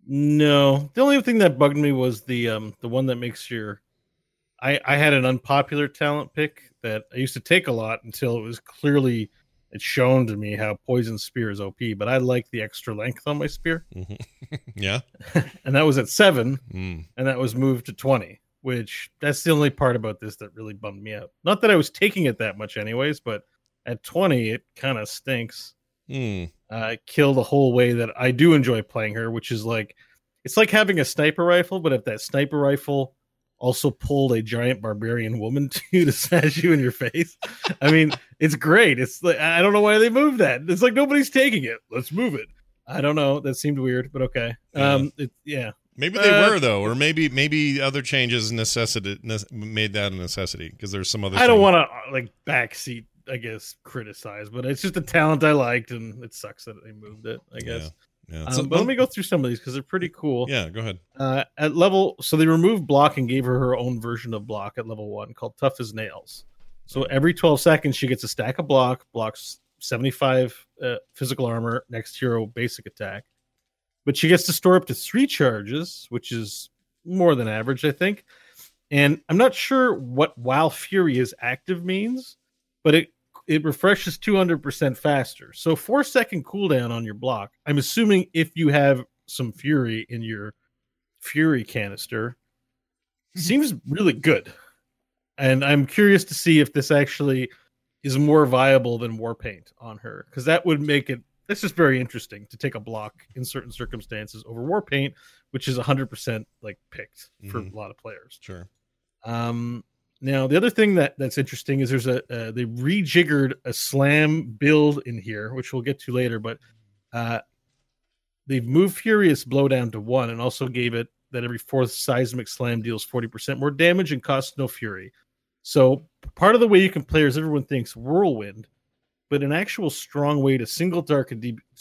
No, the only thing that bugged me was the one that makes your. I had an unpopular talent pick that I used to take a lot until it was clearly it's shown to me how poison spear is OP. But I like the extra length on my spear. Yeah, and that was at 7, and that was moved to 20. Which that's the only part about this that really bummed me out. Not that I was taking it that much, anyways, but at 20, it kind of stinks. Kill the whole way that I do enjoy playing her, which is like it's like having a sniper rifle, but if that sniper rifle also pulled a giant barbarian woman to smash you in your face. I mean, it's great. It's like I don't know why they moved that. It's like nobody's taking it. Let's move it. I don't know. That seemed weird, but okay. Yeah. Maybe they were though, or maybe other changes made that a necessity because there's some other. I don't want to like backseat, I guess, criticize, but it's just a talent I liked, and it sucks that they moved it. I guess. Yeah. But let me go through some of these because they're pretty cool. Yeah, go ahead. At level, so they removed block and gave her own version of block at level 1 called Tough as Nails. So every 12 seconds, she gets a stack of blocks 75 physical armor, next hero basic attack. But she gets to store up to 3 charges, which is more than average, I think. And I'm not sure what While Fury is active means, but it refreshes 200% faster. So 4-second cooldown on your block. I'm assuming if you have some Fury in your Fury canister, seems really good. And I'm curious to see if this actually is more viable than Warpaint on her, because that would make it. That's just very interesting to take a block in certain circumstances over Warpaint, which is 100% like picked for a lot of players. Sure. Now the other thing that's interesting is there's they rejiggered a slam build in here, which we'll get to later, but they've moved Furious Blow down to 1 and also gave it that every 4th seismic slam deals 40% more damage and costs no fury. So part of the way you can play is everyone thinks Whirlwind, but an actual strong way to single target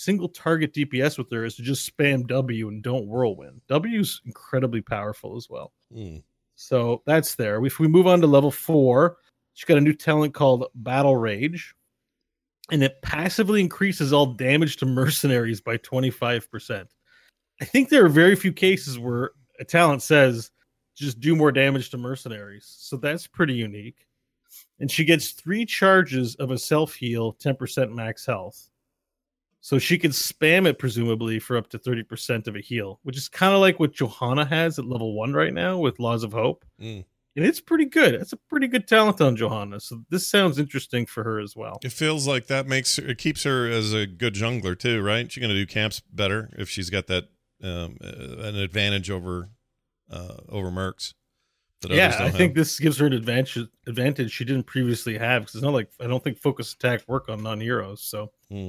DPS with her is to just spam W and don't Whirlwind. W is incredibly powerful as well. So that's there. If we move on to level 4, she's got a new talent called Battle Rage, and it passively increases all damage to mercenaries by 25%. I think there are very few cases where a talent says just do more damage to mercenaries. So that's pretty unique. And she gets 3 charges of a self-heal, 10% max health. So she can spam it, presumably, for up to 30% of a heal, which is kind of like what Johanna has at level 1 right now with Laws of Hope. And it's pretty good. It's a pretty good talent on Johanna. So this sounds interesting for her as well. It feels like that it keeps her as a good jungler, too, right? She's going to do camps better if she's got that an advantage over mercs. Yeah, I think this gives her an advantage she didn't previously have, because it's not like I don't think focus attack work on non-heroes. So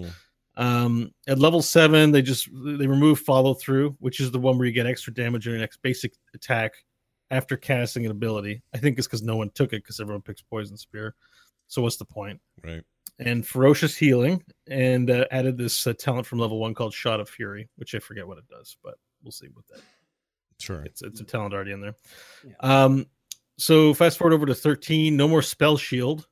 at level 7, they remove follow through, which is the one where you get extra damage on your next basic attack after casting an ability. I think it's because no one took it because everyone picks Poison Spear. So what's the point? Right. And Ferocious Healing, and added this talent from level 1 called Shot of Fury, which I forget what it does, but we'll see with that. Sure. It's a talent already in there. Yeah. So fast forward over to 13, no more Spell Shield.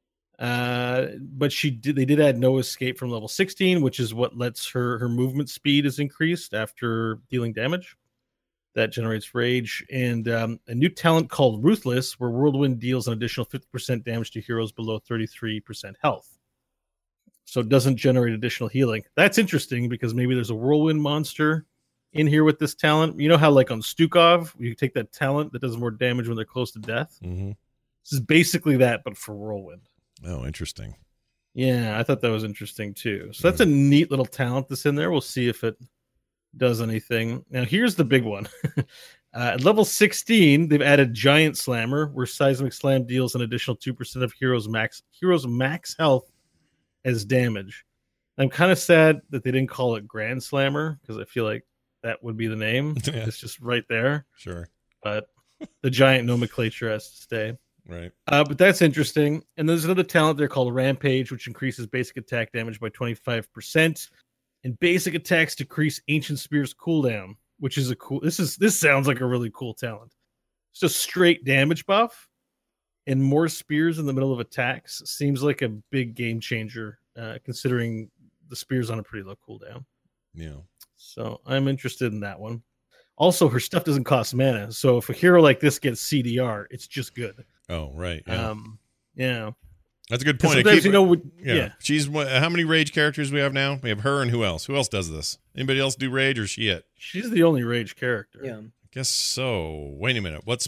But they did add no escape from level 16, which is what lets her movement speed is increased after dealing damage. That generates rage. And a new talent called Ruthless, where Whirlwind deals an additional 50% damage to heroes below 33% health. So it doesn't generate additional healing. That's interesting because maybe there's a Whirlwind monster in here with this talent. You know how like on Stukov, you take that talent that does more damage when they're close to death? This is basically that, but for Whirlwind. Oh, interesting. Yeah, I thought that was interesting too. So that's a neat little talent that's in there. We'll see if it does anything. Now, here's the big one. At level 16, they've added Giant Slammer, where Seismic Slam deals an additional 2% of heroes' max health as damage. I'm kind of sad that they didn't call it Grand Slammer, because I feel like that would be the name. Yeah. It's just right there. Sure. But the giant nomenclature has to stay. Right. But that's interesting. And there's another talent there called Rampage, which increases basic attack damage by 25%. And basic attacks decrease Ancient Spear's cooldown, which is a cool. This sounds like a really cool talent. It's just straight damage buff and more spears in the middle of attacks. Seems like a big game changer, considering the spear's on a pretty low cooldown. Yeah. So I'm interested in that one. Also, her stuff doesn't cost mana, so if a hero like this gets CDR, it's just good. Oh, right. Yeah. Yeah. That's a good point. Sometimes, She's how many rage characters we have now? We have her and who else? Who else does this? Anybody else do rage or she it? She's the only rage character. Yeah. I guess so. Wait a minute. What's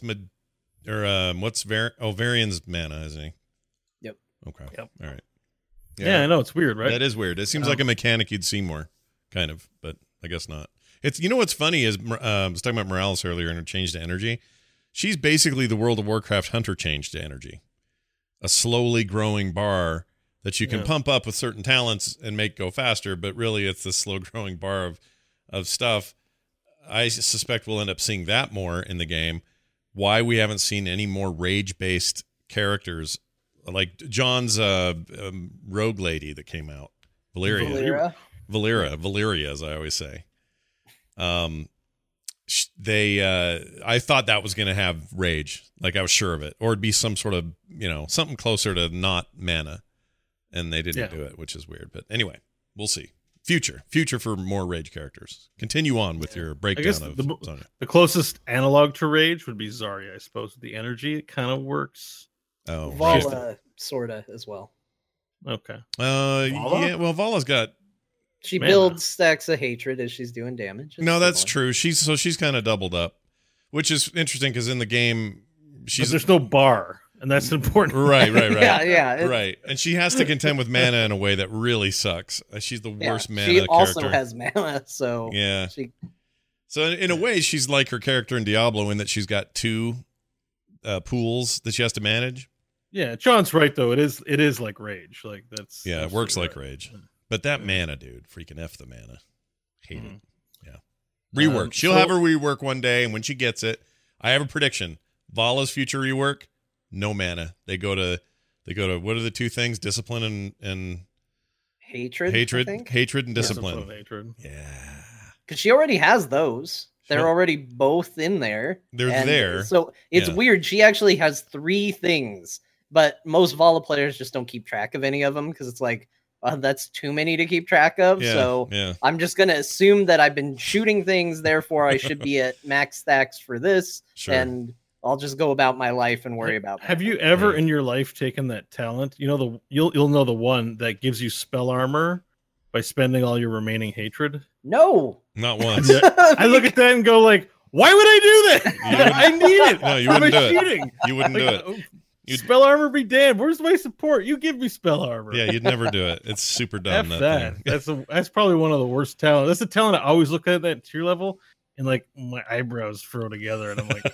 Varian's mana, isn't he? Yep. Okay. Yep. All right. Yeah, I know it's weird, right? That is weird. It seems like a mechanic you'd see more, kind of, but I guess not. It's what's funny is I was talking about Morales earlier and her change to energy. She's basically the World of Warcraft hunter change to energy, a slowly growing bar that you can pump up with certain talents and make go faster. But really, it's this slow growing bar of stuff. I suspect we'll end up seeing that more in the game. Why we haven't seen any more rage based characters like John's rogue lady that came out, Valeria, as I always say. I thought that was going to have rage, like I was sure of it, or it'd be some sort of something closer to not mana, and they didn't do it, which is weird. But anyway, we'll see. Future for more rage characters. Continue on with your breakdown of Sonya. The closest analog to rage would be Zarya, I suppose. With the energy, it kind of works. Oh, Vala sorta as well. Okay. Yeah. Well, Vala's got. She builds stacks of hatred as she's doing damage. No, that's true. She's kind of doubled up, which is interesting because in the game, there's no bar, and that's important. Right. yeah. Right, and she has to contend with mana in a way that really sucks. She's the worst mana. She also character. has mana, so yeah. So in a way, she's like her character in Diablo in that she's got two pools that she has to manage. Yeah, John's right though. It is like rage. Like that's it works like rage. But that mana, dude, freaking F the mana. Hate it. Yeah. Rework. She'll have her rework one day, and when she gets it, I have a prediction. Vala's future rework, no mana. They go to what are the two things? Discipline and hatred. Hatred and discipline. Hatred. Yeah. Because she already has those. They're already both in there. They're there. So it's weird. She actually has 3 things, but most Vala players just don't keep track of any of them because it's like, that's too many to keep track of. I'm just going to assume that I've been shooting things. Therefore, I should be at max stacks for this. Sure. And I'll just go about my life and worry about that. Have you ever in your life taken that talent? You'll know the one that gives you spell armor by spending all your remaining hatred? No. Not once. I look at that and go like, why would I do that? I need it. No, you wouldn't do it. You wouldn't do it. Spell armor be damned. Where's my support? You give me spell armor. Yeah, you'd never do it. It's super dumb. That's probably one of the worst talents. That's a talent I always look at that tier level and like my eyebrows furrow together, and I'm like,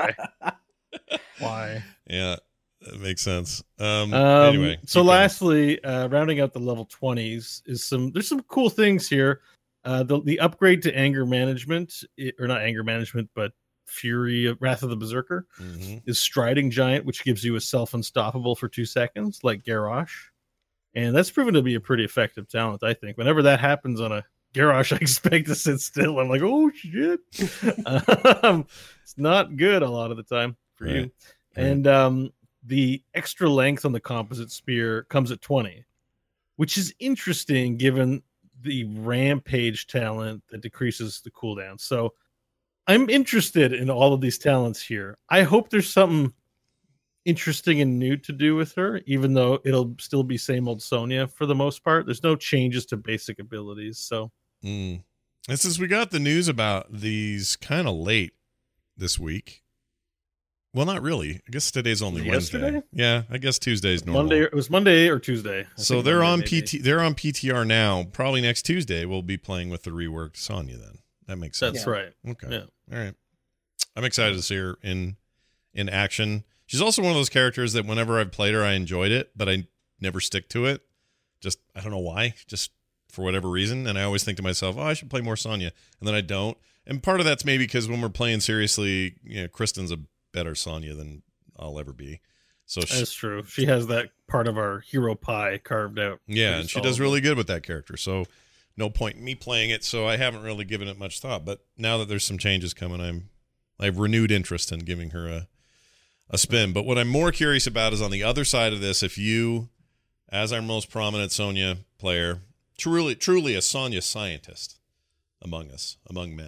why? Yeah, that makes sense. Anyway, so lastly, rounding out the level 20s is there's some cool things here. The upgrade to anger management, or not anger management, but Fury, Wrath of the Berserker, is Striding Giant, which gives you a self-unstoppable for 2 seconds, like Garrosh. And that's proven to be a pretty effective talent, I think. Whenever that happens on a Garrosh, I expect to sit still. I'm like, oh, shit. It's not good a lot of the time for you. And the extra length on the composite spear comes at 20, which is interesting given the Rampage talent that decreases the cooldown. So I'm interested in all of these talents here. I hope there's something interesting and new to do with her, even though it'll still be same old Sonya for the most part. There's no changes to basic abilities. So, and since we got the news about these kind of late this week, well, not really. I guess today's only Wednesday. Yesterday? Yeah, I guess Tuesday's normal. It was Monday or Tuesday. So they're on They're on PTR now. Probably next Tuesday we'll be playing with the reworked Sonya. Then that makes sense. That's right. Okay. Yeah. All right. I'm excited to see her in action. She's also one of those characters that whenever I've played her, I enjoyed it, but I never stick to it. Just, I don't know why, just for whatever reason. And I always think to myself, I should play more Sonya. And then I don't. And part of that's maybe because when we're playing seriously, Kristen's a better Sonya than I'll ever be. So that's true. She has that part of our hero pie carved out. Yeah, and she does really good with that character. So no point in me playing it, so I haven't really given it much thought. But now that there's some changes coming, I have renewed interest in giving her a spin. But what I'm more curious about is on the other side of this, if you, as our most prominent Sonya player, truly a Sonya scientist among us, among men,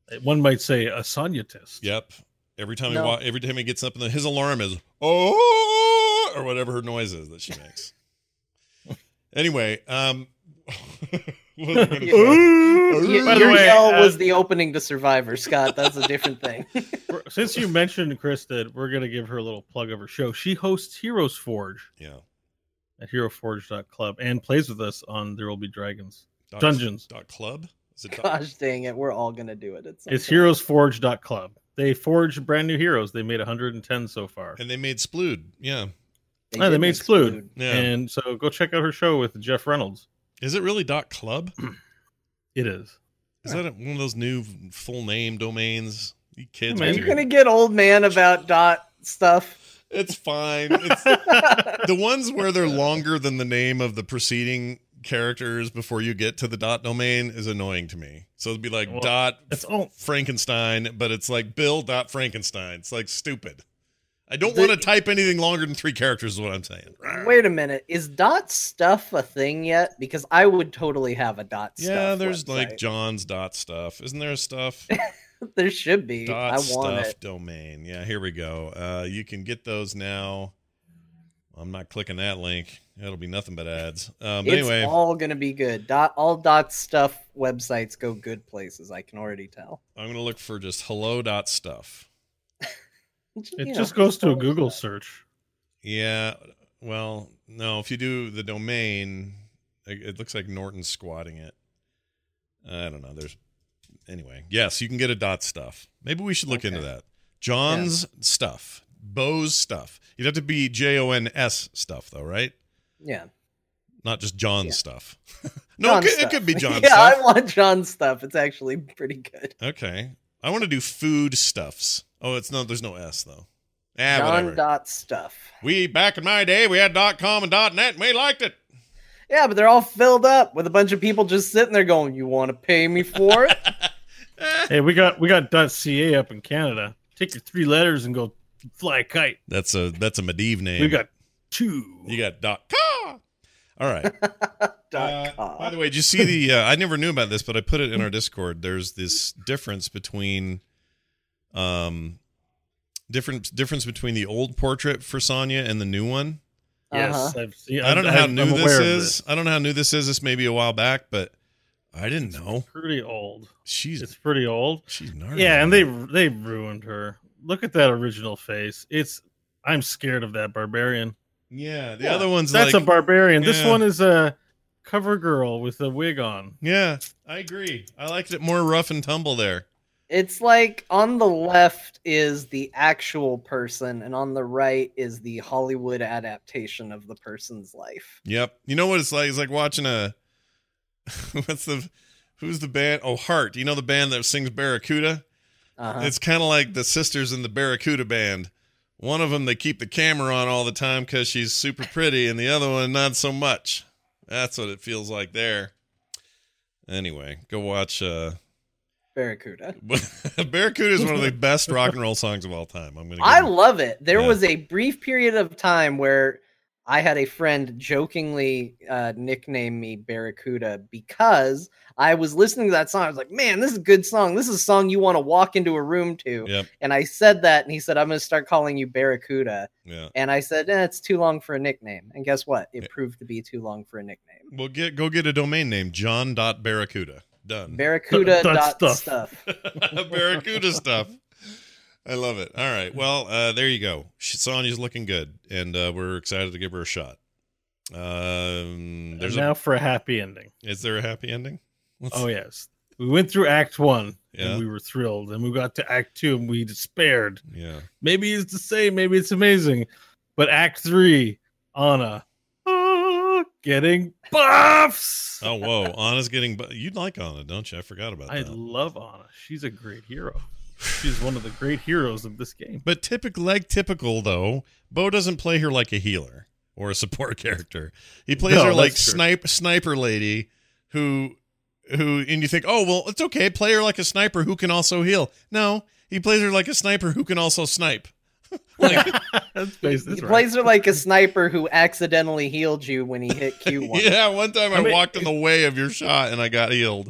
One might say a Sonyatist. Yep. Every time No. every time he gets up, his alarm is oh, or whatever her noise is that she makes. Anyway, what was I gonna say? By the Your way, yell was the opening to Survivor, Scott. That's a different thing. Since you mentioned Krista, we're going to give her a little plug of her show. She hosts Heroes Forge Yeah. at heroforge.club and plays with us on There Will Be Dragons. Dungeons. .club? Is it Gosh dang it, we're all gonna do it. At some It's point. heroesforge.club. They forge brand new heroes. They made 110 so far. And they made Splood. Yeah. They did made make Splood. Yeah. And so go check out her show with Jeff Reynolds. Is it really .club? It is. Is that one of those new full name domains? You kids. Hey, Are man. with you your- gonna get old man about dot stuff? It's fine. It's the ones where they're longer than the name of the preceding characters before you get to the domain is annoying to me. So it'd be like Well, it's all- Frankenstein, but it's like Bill.Frankenstein. It's like stupid. I don't want to type anything longer than 3 characters is what I'm saying. Wait a minute, is dot stuff a thing yet? Because I would totally have a dot stuff. Yeah, there's website. like John's dot stuff. Isn't there stuff? There should be. Dot I want stuff it. domain. Yeah, here we go. You can get those now. I'm not clicking that link. It'll be nothing but ads. But It's anyway, all gonna be good. All dot stuff websites go good places. I can already tell. I'm gonna look for just hello.stuff. It just goes to a Google search. Yeah. Well, no, if you do the domain, it looks like Norton's squatting it. I don't know. Anyway, yes, you can get a dot stuff. Maybe we should look into that. John's stuff. Bo's stuff. You'd have to be JONS stuff, though, right? Yeah. Not just John's stuff. No, John's it could be John's yeah, stuff. I want John's stuff. It's actually pretty good. Okay. I want to do food stuffs. Oh, there's no S, though. John Whatever. dot stuff. Back in my day, we had .com and .net, and we liked it. Yeah, but they're all filled up with a bunch of people just sitting there going, "You want to pay me for it?" Hey, we got .ca up in Canada. Take your 3 letters and go fly a kite. That's a Medivh name. We got 2. You got .com. All right. .com. By the way, did you see the? I never knew about this, but I put it in our Discord. There's this difference between, difference between the old portrait for Sonya and the new one. Yes, I've seen. I don't know how I'm new this aware of is. I don't know how new this is. This may be a while back, but I didn't know. Pretty old. She's pretty old. She's gnarly. Yeah, and they ruined her. Look at that original face. I'm scared of that barbarian. Yeah, the other one's that's like a barbarian. This yeah. one is a cover girl with a wig on. Yeah, I agree. I liked it more rough and tumble there. It's like on the left is the actual person, and on the right is the Hollywood adaptation of the person's life. Yep. You know what it's like? It's like watching a who's the band? Oh, Heart. You know the band that sings Barracuda? Uh-huh. It's kind of like the sisters in the Barracuda band. One of them, they keep the camera on all the time because she's super pretty, and the other one, not so much. That's what it feels like there. Anyway, go watch Barracuda. Barracuda is one of the best rock and roll songs of all time. I love it. There Yeah. was a brief period of time where I had a friend jokingly nickname me Barracuda because I was listening to that song. I was like, man, this is a good song. This is a song you want to walk into a room to. Yep. And I said that, and he said, I'm going to start calling you Barracuda. Yeah. And I said, it's too long for a nickname. And guess what? It proved to be too long for a nickname. Well, go get a domain name, John.Barracuda. Done. Barracuda.stuff. Barracuda stuff. I love it. All right. Well, there you go. Sonya's looking good, and we're excited to give her a shot. Now for a happy ending. Is there a happy ending? Oh, yes. We went through Act 1, Yeah. and we were thrilled. And we got to Act 2, and we despaired. Yeah. Maybe it's the same. Maybe it's amazing. But Act 3, Anna, getting buffs. Oh, whoa. Anna's getting... You'd like Anna, don't you? I forgot about I that. love Anna. She's a great hero. She's one of the great heroes of this game. But typical, though, Bo doesn't play her like a healer or a support character. He plays her like sniper lady who, and you think, oh, well, it's okay. Play her like a sniper who can also heal. No, he plays her like a sniper who can also snipe. That's He plays her like a sniper who accidentally healed you when he hit Q1. Yeah, one time I walked in the way of your shot and I got healed.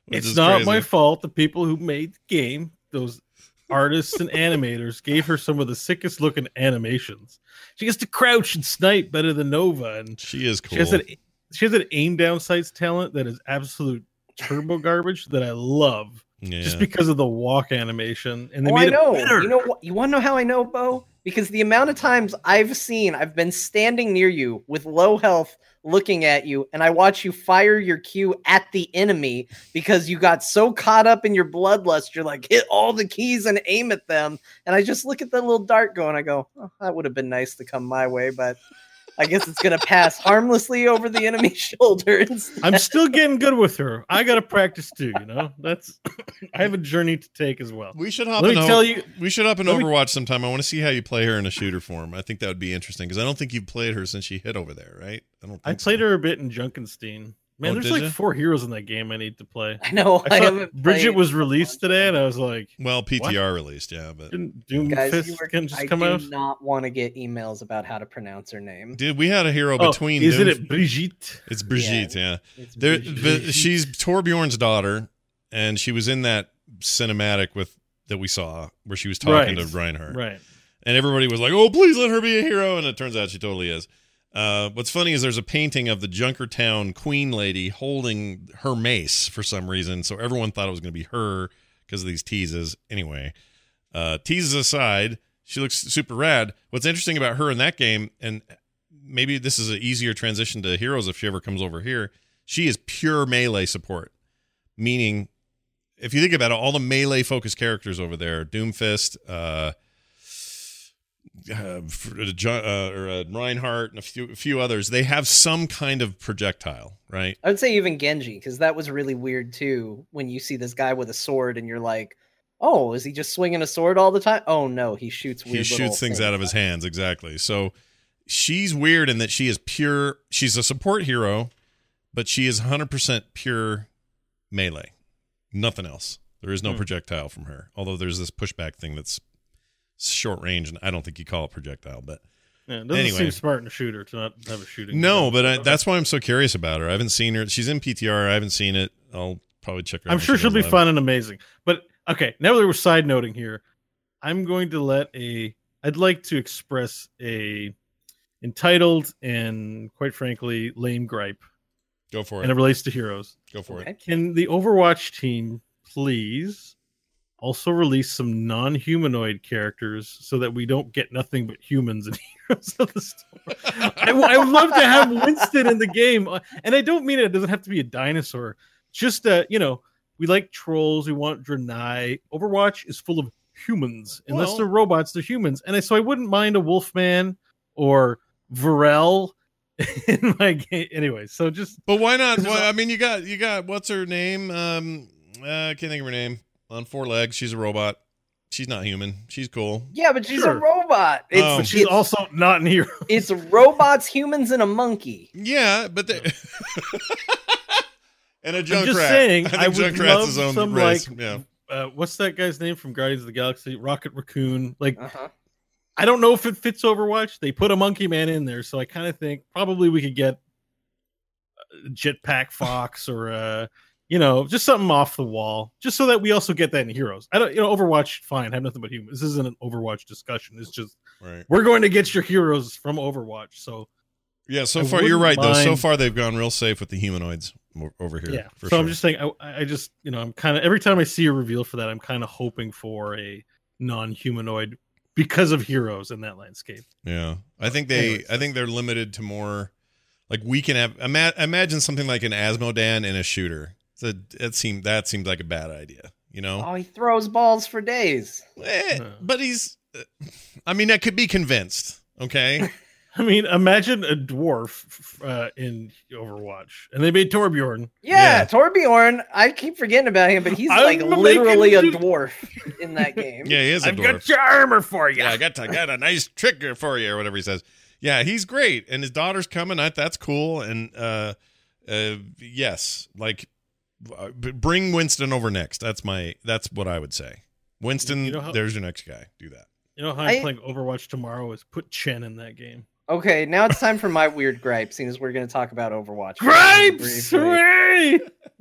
It's not my fault. The people who made the game, those artists and animators, gave her some of the sickest looking animations. She gets to crouch and snipe better than Nova, and she is cool. She has an aim down sights talent that is absolute turbo garbage that I love. Yeah. Just because of the walk animation, and they made it better. You know what? You want to know how I know, Bo? Because the amount of times I've been standing near you with low health, looking at you, and I watch you fire your Q at the enemy because you got so caught up in your bloodlust. You're like, hit all the keys and aim at them, and I just look at the little dart go, and I go, oh, that would have been nice to come my way, but I guess it's gonna pass harmlessly over the enemy's shoulder. I'm still getting good with her. I gotta practice too, you know. That's I have a journey to take as well. We should hop in Overwatch sometime. I want to see how you play her in a shooter form. I think that would be interesting because I don't think you've played her since she hit over there, right? I played her a bit in Junkenstein. Man, there's like 4 heroes in that game I need to play. I know. I haven't Bridget was released today, and I was like, well, PTR released, yeah, but didn't Doomfist just come out? I do not want to get emails about how to pronounce her name. Dude, we had a hero between. Isn't it Brigitte? It's Brigitte, yeah. She's Torbjorn's daughter, and she was in that cinematic that we saw where she was talking to Reinhardt, right? And everybody was like, "Oh, please let her be a hero," and it turns out she totally is. What's funny is there's a painting of the Junkertown Queen lady holding her mace for some reason, so everyone thought it was going to be her because of these teases. Anyway, teases aside, she looks super rad. What's interesting about her in that game, and maybe this is an easier transition to heroes if she ever comes over here, she is pure melee support. Meaning, if you think about it, all the melee-focused characters over there, Doomfist, Reinhardt and a few others, they have some kind of projectile, right? I would say even Genji, because that was really weird too. When you see this guy with a sword and you're like, oh, is he just swinging a sword all the time? Oh no, he shoots weird. He shoots things out of his hands, exactly. So she's weird in that she is pure. She's a support hero, but she is 100% pure melee. Nothing else. There is no projectile from her. Although there's this pushback thing that's short range, and I don't think you call it projectile, but it doesn't seem smart in a shooter to not have a shooting. No, but that's why I'm so curious about her. I haven't seen her. She's in PTR. I haven't seen it. I'll probably check her out. I'm sure she'll be fun and amazing. But okay, now that we're side noting here, I'm going to I'd like to express a entitled and quite frankly lame gripe. Go for it. And it relates to heroes. Go for it. Can the Overwatch team please also release some non-humanoid characters so that we don't get nothing but humans and heroes of the story? I would love to have Winston in the game. And I don't mean it doesn't have to be a dinosaur. Just, we like trolls. We want Draenei. Overwatch is full of humans. Unless they're robots, they're humans. And so I wouldn't mind a Wolfman or Varel in my game. Anyway, so just... But why not? Well, I mean, you got what's her name? I can't think of her name. On 4 legs, she's a robot. She's not human. She's cool. Yeah, but she's a robot. But she's also not in here. It's robots, humans, and a monkey. Yeah, but they... and a Junkrat. I'm just saying, I would Junkrat's love some race. What's that guy's name from Guardians of the Galaxy? Rocket Raccoon. I don't know if it fits Overwatch. They put a Monkey Man in there, so I kind of think probably we could get Jetpack Fox or just something off the wall, just so that we also get that in Heroes. I don't, Overwatch, fine, have nothing but humans. This isn't an Overwatch discussion. It's just we're going to get your heroes from Overwatch. So yeah, so far you're right though. So far they've gone real safe with the humanoids over here. Yeah, so sure. I'm just saying, I just I'm kind of every time I see a reveal for that, I'm kind of hoping for a non-humanoid because of heroes in that landscape. Yeah, I think they're limited to more. Like we can have imagine something like an Asmodan in a shooter. So that seemed like a bad idea, Oh, he throws balls for days. But he's, I could be convinced. Okay. Imagine a dwarf in Overwatch, and they made Torbjorn. Yeah, Torbjorn. I keep forgetting about him, but he's literally a dwarf in that game. Yeah, he is a dwarf. I've got your armor for you. Yeah, I got a nice trigger for you, or whatever he says. Yeah, he's great, and his daughter's coming. That's cool, and yes, bring Winston over next. That's what I would say. Winston, there's your next guy. Do that. How I'm playing Overwatch tomorrow is put Chen in that game. Okay, now it's time for my weird gripe, seeing as we're going to talk about Overwatch. Gripes! Hooray!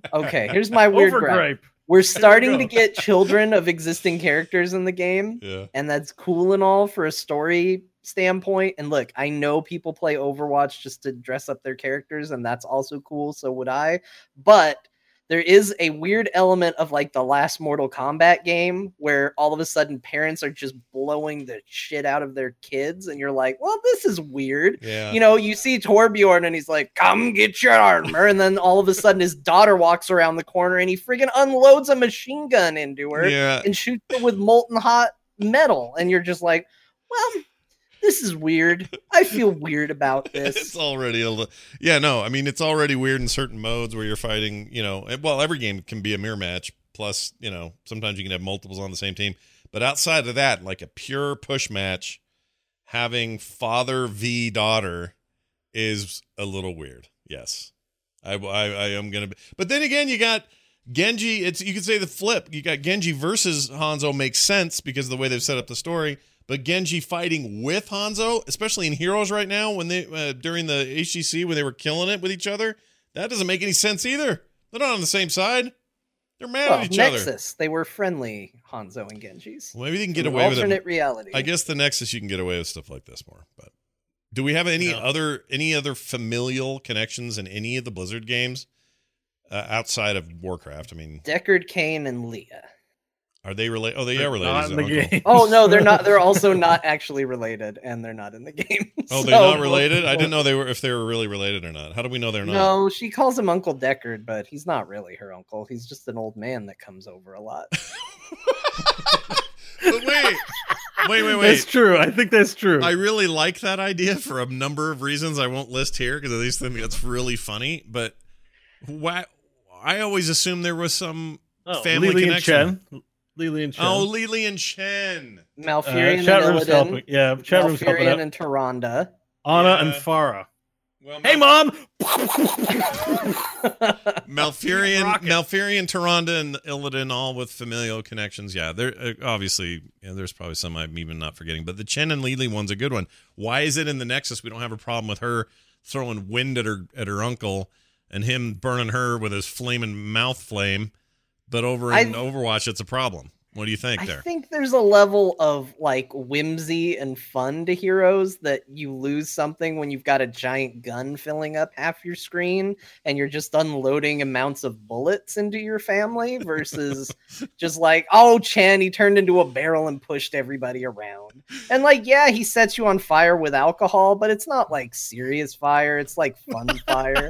Okay, here's my weird gripe. We're starting to get children of existing characters in the game, and that's cool and all for a story standpoint. And look, I know people play Overwatch just to dress up their characters, and that's also cool. So would I. But there is a weird element of like the last Mortal Kombat game where all of a sudden parents are just blowing the shit out of their kids, and you're like, well, this is weird. Yeah. You know, you see Torbjorn and he's like, come get your armor, and then all of a sudden his daughter walks around the corner and he friggin' unloads a machine gun into her and shoots her with molten hot metal, and you're just like, well, this is weird. I feel weird about this. It's already it's already weird in certain modes where you're fighting, well, every game can be a mirror match. Plus, sometimes you can have multiples on the same team. But outside of that, like a pure push match, having father v daughter is a little weird. Yes. I am going to be. But then again, you got Genji. You could say the flip. You got Genji versus Hanzo makes sense because of the way they've set up the story. But Genji fighting with Hanzo, especially in Heroes right now, when they during the HGC when they were killing it with each other, that doesn't make any sense either. They're not on the same side. They're mad at each other. Nexus, they were friendly, Hanzo and Genjis. Well, maybe they can get away with it. Alternate reality. I guess the Nexus you can get away with stuff like this more. But do we have any other familial connections in any of the Blizzard games outside of Warcraft? I mean, Deckard, Cain, and Leah. Are they related? Oh, they are related. Not in the game. Oh no, they're not. They're also not actually related, and they're not in the game. Oh, they're not related. I didn't know if they were really related or not. How do we know they're not? No, she calls him Uncle Deckard, but he's not really her uncle. He's just an old man that comes over a lot. But wait. That's true. I think that's true. I really like that idea for a number of reasons I won't list here because I just think that's really funny. But I always assumed there was some family connection. Lily and Chen. Oh, Lily and Chen. Malfurion chat and room's Illidan. helping. Yeah, chat room's helping out. Malfurion and Tyrande. Anna and Farah. Well, hey, Mom! Malfurion, Tyrande, and Illidan, all with familial connections. Yeah, they're obviously. There's probably some I'm even not forgetting, but the Chen and Lily one's a good one. Why is it in the Nexus we don't have a problem with her throwing wind at her uncle and him burning her with his flaming mouth flame? But over in Overwatch, it's a problem. What do you think there? I think there's a level of like whimsy and fun to Heroes that you lose something when you've got a giant gun filling up half your screen and you're just unloading amounts of bullets into your family versus just like, oh, Chen, he turned into a barrel and pushed everybody around. And like, yeah, he sets you on fire with alcohol, but it's not like serious fire. It's like fun fire.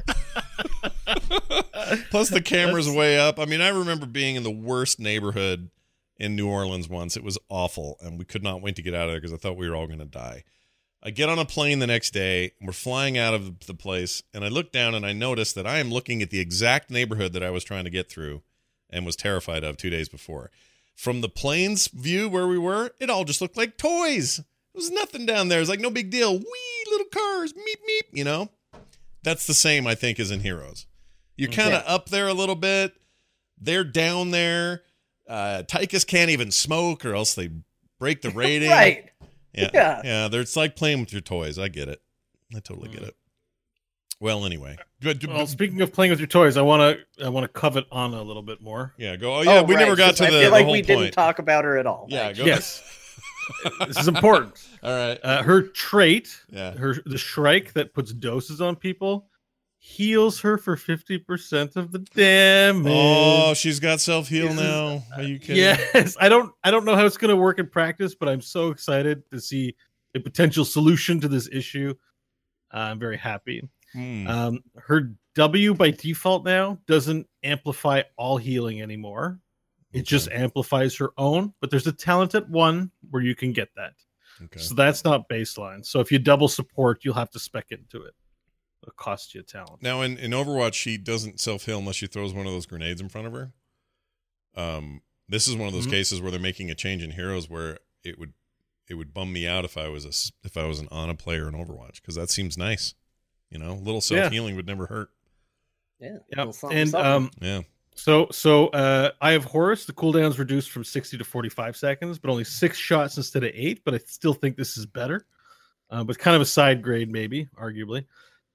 Plus the camera's way up. I mean, I remember being in the worst neighborhood in New Orleans once. It was awful, and we could not wait to get out of there because I thought we were all going to die. I get on a plane the next day, and we're flying out of the place, and I look down and I notice that I am looking at the exact neighborhood that I was trying to get through and was terrified of 2 days before. From the plane's view where we were, it all just looked like toys. There was nothing down there. It was like no big deal. Wee, little cars, meep, meep, That's the same, I think, as in Heroes. You're kind of up there a little bit. They're down there. Tychus can't even smoke or else they break the rating. Right. Yeah. It's like playing with your toys. I get it. I totally get it. Well, anyway. Well, speaking of playing with your toys, I want to covet Anna a little bit more. Yeah, go. Oh, yeah, we never got to I feel like we didn't talk about her at all. Yeah, right? go. Yes. This is important. All right. Her trait, the Shrike that puts doses on people, heals her for 50% of the damage. Oh, she's got self-heal now. Are you kidding? Yes. I don't know how it's going to work in practice, but I'm so excited to see a potential solution to this issue. I'm very happy. Her W by default now doesn't amplify all healing anymore. It just amplifies her own, but there's a talent at 1 where you can get that. Okay. So that's not baseline. So if you double support, you'll have to spec into it. It'll cost you a talent. Now in Overwatch, she doesn't self-heal unless she throws one of those grenades in front of her. This is one of those cases where they're making a change in Heroes where it would bum me out if I was an Ana player in Overwatch, because that seems nice. A little self-healing would never hurt. Yeah. Yeah. So I have Horus. The cooldown's reduced from 60 to 45 seconds, but only 6 shots instead of 8. But I still think this is better. But kind of a side grade, maybe, arguably.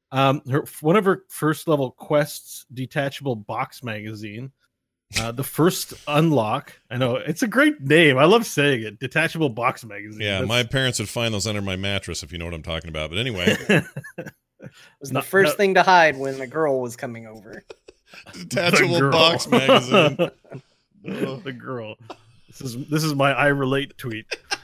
One of her first level quests, detachable box magazine. The first unlock. I know it's a great name. I love saying it. Detachable box magazine. Yeah, my parents would find those under my mattress if you know what I'm talking about. But anyway, it was the first thing to hide when a girl was coming over. Detachable box magazine. The girl. This is my I relate tweet.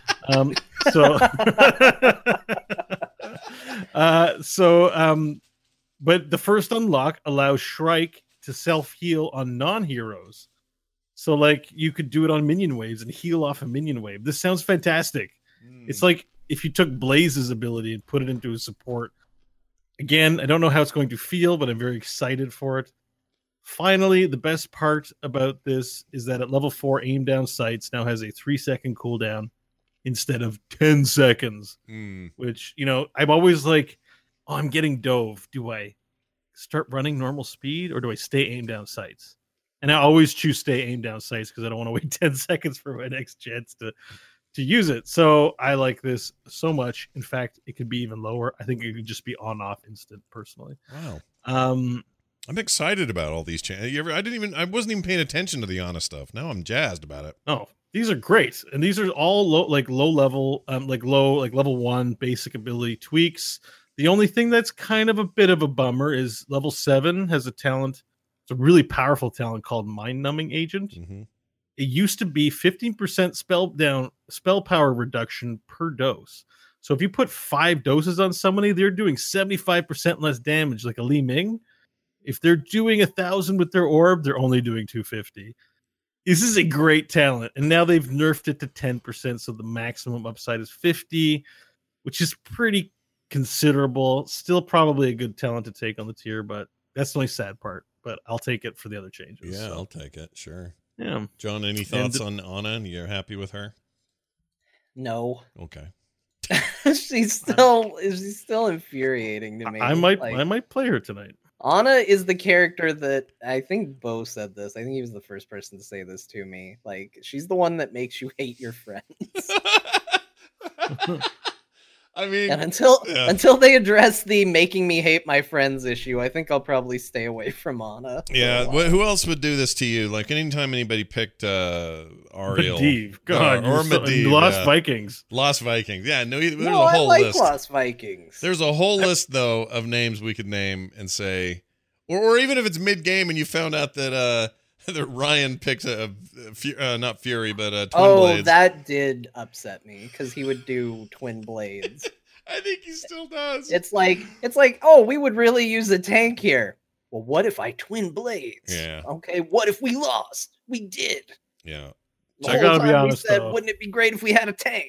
But the first unlock allows Shrike to self-heal on non-heroes. So like you could do it on minion waves and heal off a minion wave. This sounds fantastic. It's like if you took Blaze's ability and put it into a support. Again, I don't know how it's going to feel, but I'm very excited for it. Finally, the best part about this is that at level 4, aim down sights now has a 3-second cooldown instead of 10 seconds. Which, I'm always like, oh, I'm getting dove. Do I start running normal speed or do I stay aim down sights? And I always choose stay aim down sights because I don't want to wait 10 seconds for my next chance to use it. So I like this so much. In fact, it could be even lower. I think it could just be on off instant personally. Wow. I'm excited about all these changes. I wasn't even paying attention to the Ana stuff. Now I'm jazzed about it. Oh, these are great. And these are all low level, level 1 basic ability tweaks. The only thing that's kind of a bit of a bummer is level 7 has a talent. It's a really powerful talent called Mind Numbing Agent. Mm-hmm. It used to be 15% spell power reduction per dose. So if you put 5 doses on somebody, they're doing 75% less damage, like a Li Ming. If they're doing 1,000 with their orb, they're only doing 250. This is a great talent. And now they've nerfed it to 10%. So the maximum upside is 50, which is pretty considerable. Still probably a good talent to take on the tier, but that's the only sad part. But I'll take it for the other changes. Yeah, so. I'll take it. Sure. Yeah. John, any thoughts on Ana? You're happy with her? No. Okay. she's still infuriating to me. I might play her tonight. Ana is the character that I think Bo said this. I think he was the first person to say this to me. Like, she's the one that makes you hate your friends. I mean, and until they address the making me hate my friends issue, I think I'll probably stay away from Ana. Yeah, who else would do this to you? Like anytime anybody picked Ariel, Medivh, God, or Medivh, Lost Vikings. Lost Vikings. Yeah, there's a I whole like list. Lost Vikings. There's a whole list though of names we could name and say, or even if it's mid game and you found out that that Ryan picked not Fury, but Twin Blades. That did upset me because he would do Twin Blades. I think he still does. It's like, oh, we would really use a tank here. Well, what if I Twin Blades? Yeah. Okay, what if we lost? We did. Yeah. I gotta be honest, we said, wouldn't it be great if we had a tank?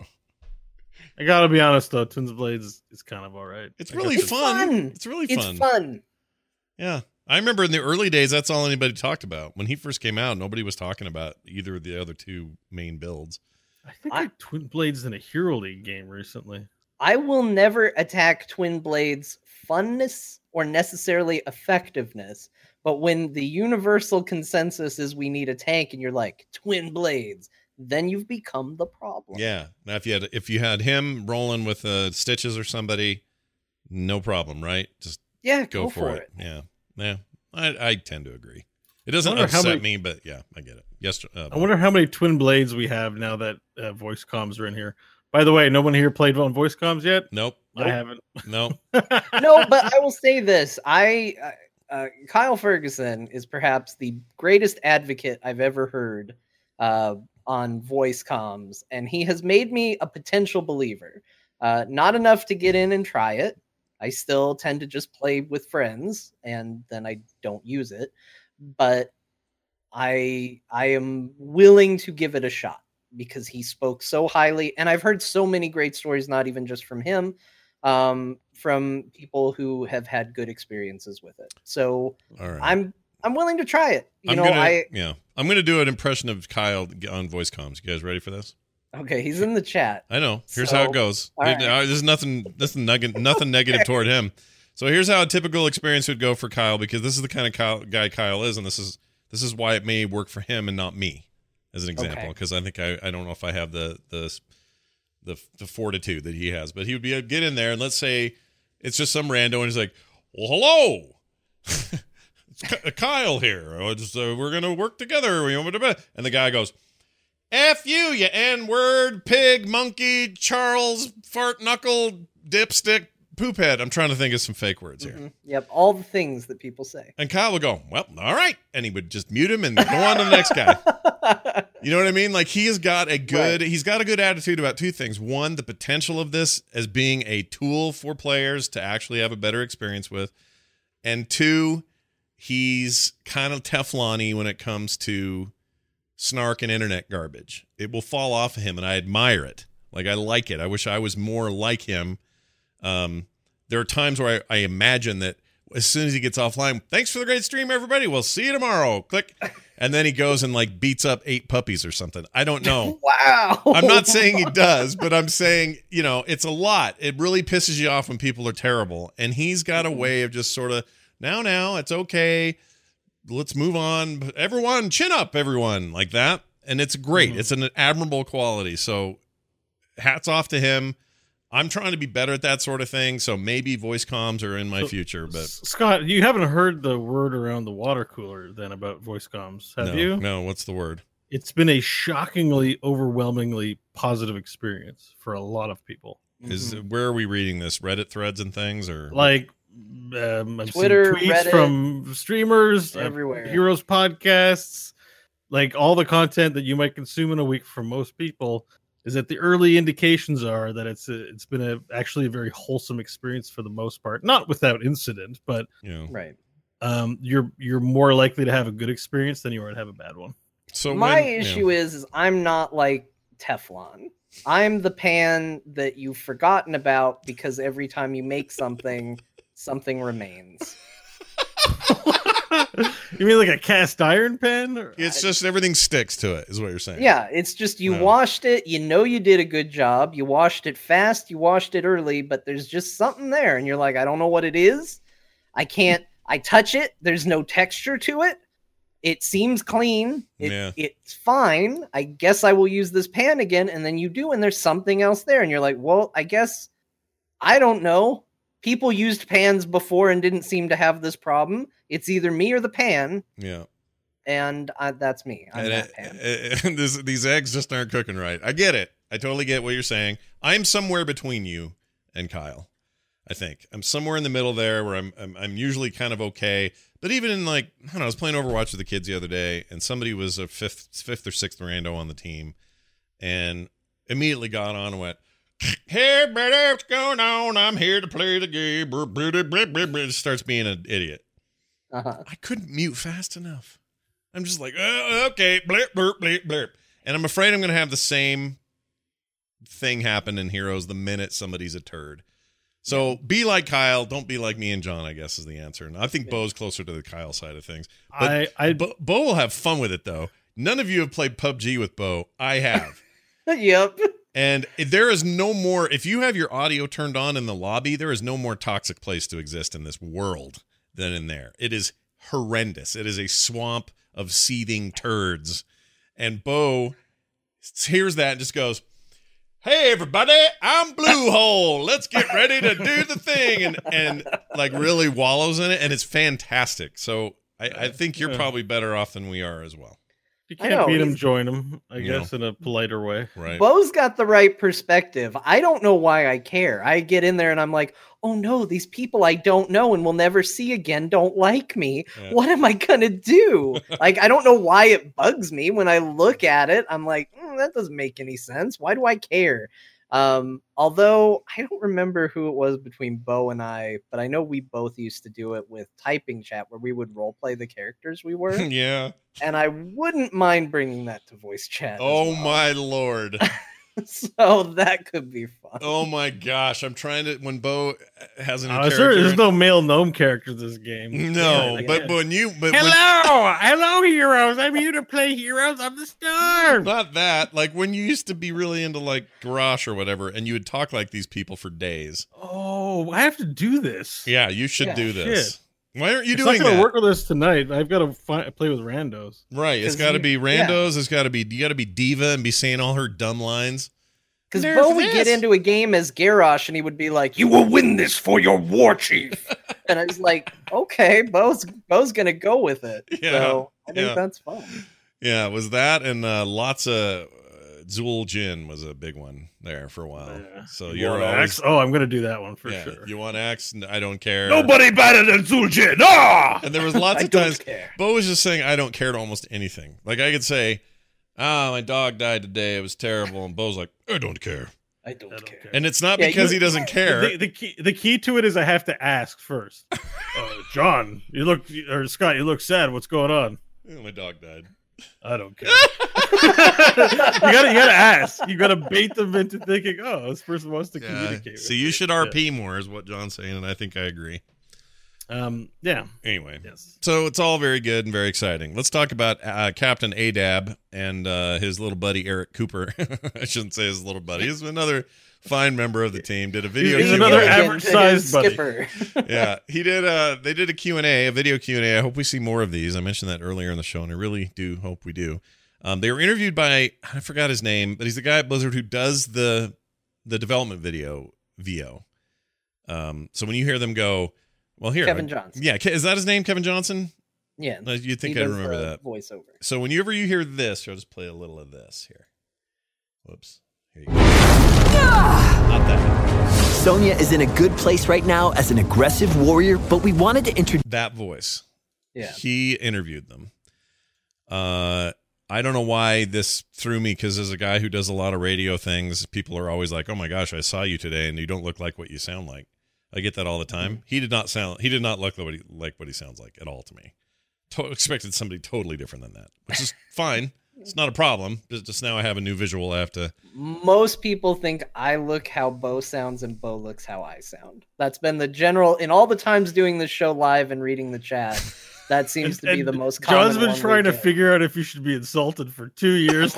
I gotta be honest though, Twin Blades is kind of all right. It's really fun. It's really fun. It's fun. Yeah. I remember in the early days, that's all anybody talked about. When he first came out, nobody was talking about either of the other two main builds. I think I Twin Blades in a Hero League game recently. I will never attack Twin Blades' funness or necessarily effectiveness, but when the universal consensus is we need a tank and you're like, Twin Blades, then you've become the problem. Yeah. Now, if you had him rolling with Stitches or somebody, no problem, right? Just go for it. Yeah, I tend to agree. It doesn't upset me, but yeah, I get it. Yes. I wonder how many Twin Blades we have now that voice comms are in here. By the way, no one here played on voice comms yet? Nope. I haven't. Nope. No, but I will say this. Kyle Ferguson is perhaps the greatest advocate I've ever heard on voice comms, and he has made me a potential believer. Not enough to get in and try it. I still tend to just play with friends, and then I don't use it. But I am willing to give it a shot because he spoke so highly, and I've heard so many great stories, not even just from him, from people who have had good experiences with it. So I'm willing to try it. I'm going to do an impression of Kyle on voice comms. You guys ready for this? Okay, he's in the chat. I know. Here's how it goes. There's nothing negative toward him. So here's how a typical experience would go for Kyle, because this is the kind of guy Kyle is, and this is why it may work for him and not me, as an example. Because I think I don't know if I have the fortitude that he has, but he would get in there, and let's say It's just some rando, and he's like, well, hello. It's Kyle here. We're going to work together. And the guy goes, F you N-word, pig, monkey, Charles, fart, knuckle, dipstick, poop head. I'm trying to think of some fake words here. Yep, all the things that people say. And Kyle would go, well, all right. And he would just mute him and go on to the next guy. You know what I mean? Like, he's got a good attitude about two things. One, the potential of this as being a tool for players to actually have a better experience with. And two, he's kind of Teflon-y when it comes to snark and internet garbage. It will fall off of him, and I admire it. Like, I like it. I wish I was more like him. There are times where I imagine that as soon as he gets offline, thanks for the great stream, everybody. We'll see you tomorrow. Click. And then he goes and like beats up 8 puppies or something. I don't know. Wow. I'm not saying he does, but I'm saying, it's a lot. It really pisses you off when people are terrible. And he's got a way of just sort of, now, it's okay. Let's move on. Everyone, chin up, everyone, like that. And it's great. It's an admirable quality. So hats off to him. I'm trying to be better at that sort of thing, so maybe voice comms are in my future. But Scott, you haven't heard the word around the water cooler then about voice comms, have you? No, what's the word? It's been a shockingly, overwhelmingly positive experience for a lot of people. Where are we reading this? Reddit threads and things, or like Twitter, tweets Reddit, from streamers, everywhere, Heroes podcasts, like all the content that you might consume in a week for most people. Is that the early indications are that it's been actually a very wholesome experience for the most part, not without incident, but right. You're more likely to have a good experience than you are to have a bad one. So my issue is I'm not like Teflon. I'm the pan that you've forgotten about because every time you make something remains. You mean like a cast iron pan? It's just everything sticks to it, is what you're saying. Yeah, it's just you washed it, you did a good job, you washed it fast, you washed it early, but there's just something there, and you're like, I don't know what it is. I touch it, there's no texture to it. It seems clean. It's fine. I guess I will use this pan again, and then you do, and there's something else there, and you're like, well, I guess, I don't know. People used pans before and didn't seem to have this problem. It's either me or the pan. Yeah. And that's me. I'm that pan. These eggs just aren't cooking right. I get it. I totally get what you're saying. I'm somewhere between you and Kyle, I think. I'm somewhere in the middle there where I'm usually kind of okay. But even in I was playing Overwatch with the kids the other day, and somebody was a fifth or sixth rando on the team, and immediately got on and went, hey, buddy, what's going on? I'm here to play the game. Just starts being an idiot. I couldn't mute fast enough. I'm just like, okay, blip, blip, blip, blip. And I'm afraid I'm going to have the same thing happen in Heroes the minute somebody's a turd. So be like Kyle. Don't be like me and John, I guess, is the answer. And I think Bo's closer to the Kyle side of things. But Bo will have fun with it, though. None of you have played PUBG with Bo. I have. Yep. And there is no more, if you have your audio turned on in the lobby, there is no more toxic place to exist in this world than in there. It is horrendous. It is a swamp of seething turds. And Bo hears that and just goes, hey, everybody, I'm Bluehole. Let's get ready to do the thing. And like really wallows in it. And it's fantastic. So I think you're probably better off than we are as well. If you can't beat him, join him, I guess, in a politer way. Right. Bo's got the right perspective. I don't know why I care. I get in there and I'm like, oh no, these people I don't know and will never see again don't like me. Yeah. What am I going to do? Like, I don't know why it bugs me. When I look at it, I'm like, that doesn't make any sense. Why do I care? Although I don't remember who it was between Bo and I, but I know we both used to do it with typing chat where we would role play the characters we were. Yeah. And I wouldn't mind bringing that to voice chat. Oh my Lord. So that could be fun. Oh my gosh. I'm trying to, when Bo has a new character. There's no male gnome character in this game. No, but when you, hello heroes. I'm here to play Heroes of the Storm. Not that. Like when you used to be really into like Garrosh or whatever, and you would talk like these people for days. Oh, I have to do this. Yeah, you should do this. Shit. Why aren't you doing that? It's not going to work with us tonight. I've got to play with randos. Right. It's got to be randos. It's got to be, you got to be diva and be saying all her dumb lines. Because Bo would get into a game as Garrosh and he would be like, "You will win this for your war chief." And I was like, okay, Bo's gonna go with it. Yeah, so I think that's fun. Yeah, it was that, and lots of Zool Jin was a big one there for a while. Yeah. So you're always... Oh, I'm gonna do that one for sure. You want Axe? I don't care. Nobody better than Zool Jin. Ah! And there was lots of times Bo was just saying, "I don't care" to almost anything. Like I could say, my dog died today. It was terrible. And Bo's like, "I don't care. I don't care." And it's not because he doesn't care. The key to it is I have to ask first. John, Scott, you look sad. What's going on? My dog died. I don't care. you gotta ask. You gotta bait them into thinking, "Oh, this person wants to communicate." So you should RP more, is what John's saying, and I think I agree. Yeah. Anyway, so it's all very good and very exciting. Let's talk about Captain Adab and his little buddy Eric Cooper. I shouldn't say his little buddy. He's another fine member of the team. Did a video. He's another average-sized buddy. Yeah, he did. They did a Q&A, a video Q&A. I hope we see more of these. I mentioned that earlier in the show, and I really do hope we do. They were interviewed by, I forgot his name, but he's the guy at Blizzard who does the development video, VO. So when you hear them go, well, here, Kevin Johnson. Yeah, is that his name, Kevin Johnson? Yeah. You'd think I'd remember that. Voiceover. So whenever you hear this, I'll just play a little of this here. Whoops. Here you go. Not that. Sonya is in a good place right now as an aggressive warrior, but we wanted to introduce that voice. Yeah. He interviewed them. I don't know why this threw me, because as a guy who does a lot of radio things, people are always like, "Oh my gosh, I saw you today and you don't look like what you sound like." I get that all the time. He did not look like what he sounds like at all to me. Expected somebody totally different than that, which is fine. It's not a problem. Just now I have a new visual I have to... Most people think I look how Bo sounds and Bo looks how I sound. That's been the general... In all the times doing this show live and reading the chat, that seems to be the most common. John's been trying to figure out if you should be insulted for 2 years.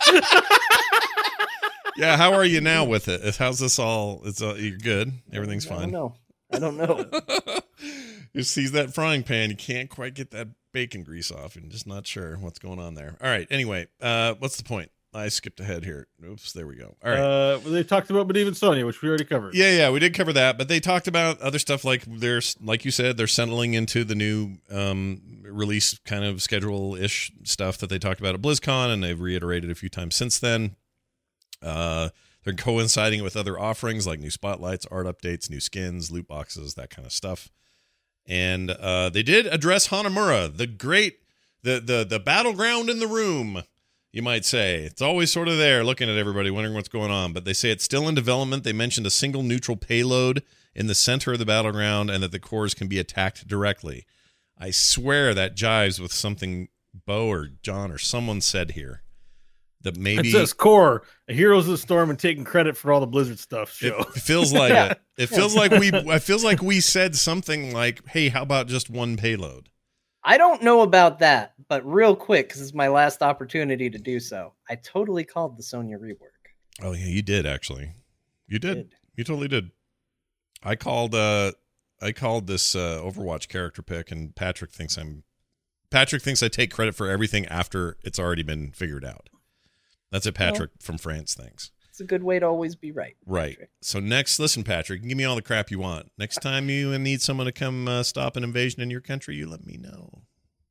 Yeah, how are you now with it? How's this all? You're good? Everything's fine? I don't know. You sees that frying pan, you can't quite get that bacon grease off. You're just not sure what's going on there. All right, anyway, what's the point? I skipped ahead here. Oops, there we go. All right. They talked about Medivh and Sonya, which we already covered. Yeah, we did cover that, but they talked about other stuff like like you said, they're settling into the new release kind of schedule-ish stuff that they talked about at BlizzCon, and they've reiterated a few times since then. They're coinciding with other offerings like new spotlights, art updates, new skins, loot boxes, that kind of stuff. And they did address Hanamura, the great, the battleground in the room, you might say. It's always sort of there looking at everybody, wondering what's going on. But they say it's still in development. They mentioned a single neutral payload in the center of the battleground and that the cores can be attacked directly. I swear that jives with something Bo or John or someone said here. That maybe it says core, Heroes of the Storm, and taking credit for all the Blizzard stuff. Show. It feels like it. It feels like we said something like, "Hey, how about just one payload?" I don't know about that, but real quick, because it's my last opportunity to do so. I totally called the Sonya rework. Oh yeah, you did actually. You did. You totally did. I called this Overwatch character pick, and Patrick thinks I take credit for everything after it's already been figured out. That's what Patrick from France thinks. It's a good way to always be right. Right. Patrick. So listen, Patrick, give me all the crap you want. Next time you need someone to come stop an invasion in your country, you let me know.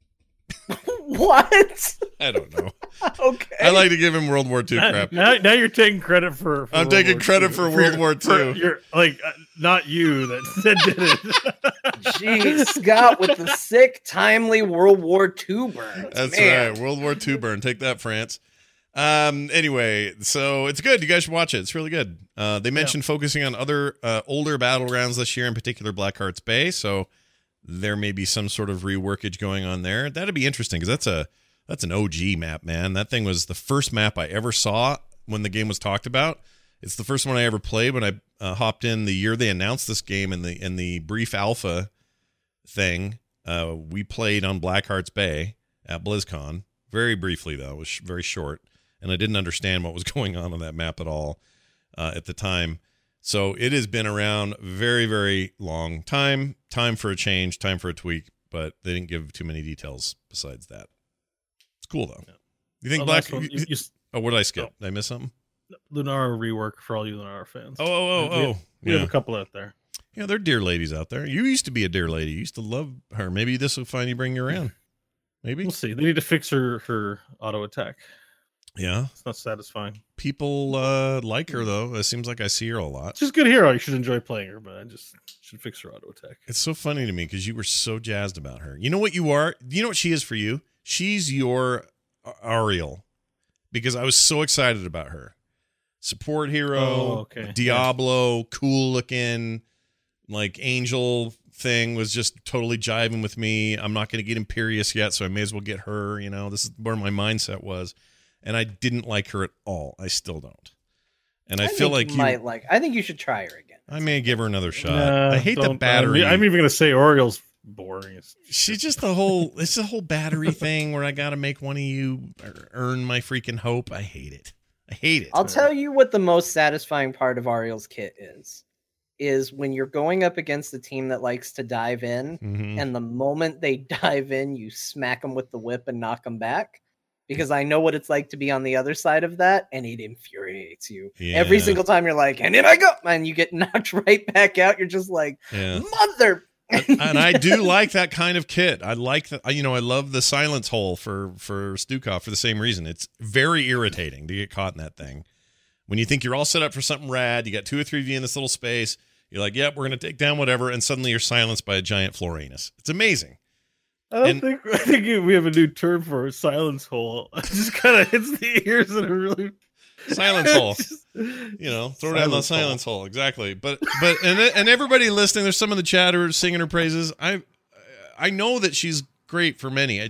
What? I don't know. Okay. I like to give him World War II crap. Now you're taking credit for I'm taking credit for World War II. You're like, not you that did it. Jeez, Scott with the sick, timely World War II burn. That's right. World War II burn. Take that, France. Anyway, so it's good. You guys should watch it. It's really good. They mentioned focusing on other older battlegrounds this year, in particular Blackheart's Bay. So there may be some sort of reworkage going on there. That'd be interesting because that's an OG map, man. That thing was the first map I ever saw when the game was talked about. It's the first one I ever played when I hopped in the year they announced this game in the brief alpha thing. We played on Blackheart's Bay at BlizzCon. Very briefly, though. It was very short. And I didn't understand what was going on that map at all at the time. So it has been around very, very long time. Time for a change, time for a tweak, but they didn't give too many details besides that. It's cool, though. Yeah. You think what did I skip? Did I miss something? Lunara rework for all you Lunara fans. We have a couple out there. Yeah, there are deer ladies out there. You used to be a deer lady. You used to love her. Maybe this will finally bring you around. Maybe. We'll see. They need to fix her auto attack. Yeah. It's not satisfying. People like her, though. It seems like I see her a lot. She's a good hero. You should enjoy playing her, but I just should fix her auto attack. It's so funny to me because you were so jazzed about her. You know what you are? You know what she is for you? She's your Ariel because I was so excited about her. Support hero, Diablo, cool looking, like angel thing was just totally jiving with me. I'm not going to get Imperious yet, so I may as well get her. You know, this is where my mindset was. And I didn't like her at all. I still don't. And I feel like I think you should try her again. I may give her another shot. I hate the battery. I'm even going to say Oriel's boring. She's just it's the whole battery thing where I got to make one of you earn my freaking hope. I hate it. I'll tell you what the most satisfying part of Ariel's kit is when you're going up against a team that likes to dive in, and the moment they dive in, you smack them with the whip and knock them back. Because I know what it's like to be on the other side of that, and it infuriates you. Yeah. Every single time you're like, and in I go, and you get knocked right back out. You're just like, mother. And I do like that kind of kit. I like that. I love the silence hole for Stukov for the same reason. It's very irritating to get caught in that thing. When you think you're all set up for something rad, you got 2 or 3 of you in this little space. You're like, yep, we're going to take down whatever. And suddenly you're silenced by a giant Florinus. It's amazing. I think we have a new term for a silence hole. It just kind of hits the ears in a really silence hole. Throw down the silence hole. Exactly. But and everybody listening, there's some of the chatters singing her praises. I know that she's great for many.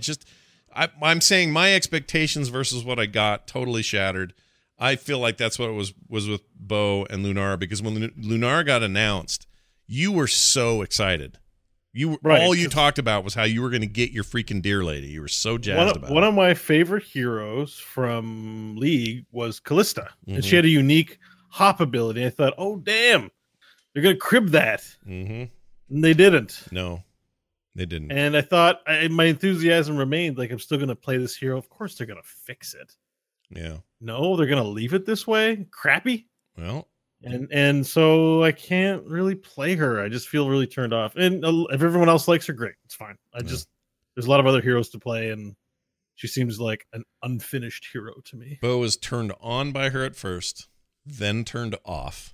I'm saying my expectations versus what I got totally shattered. I feel like that's what it was with Bo and Lunara, because when Lunara got announced, you were so excited. All you talked about was how you were going to get your freaking deer lady. You were so jazzed about it. One of my favorite heroes from League was Callista, and she had a unique hop ability. I thought, oh damn, they're going to crib that, and they didn't. No, they didn't. And I thought my enthusiasm remained. Like, I'm still going to play this hero. Of course, they're going to fix it. Yeah. No, they're going to leave it this way. Crappy. Well. And so I can't really play her. I just feel really turned off. And if everyone else likes her, great. It's fine. There's a lot of other heroes to play, and she seems like an unfinished hero to me. Bo was turned on by her at first, then turned off.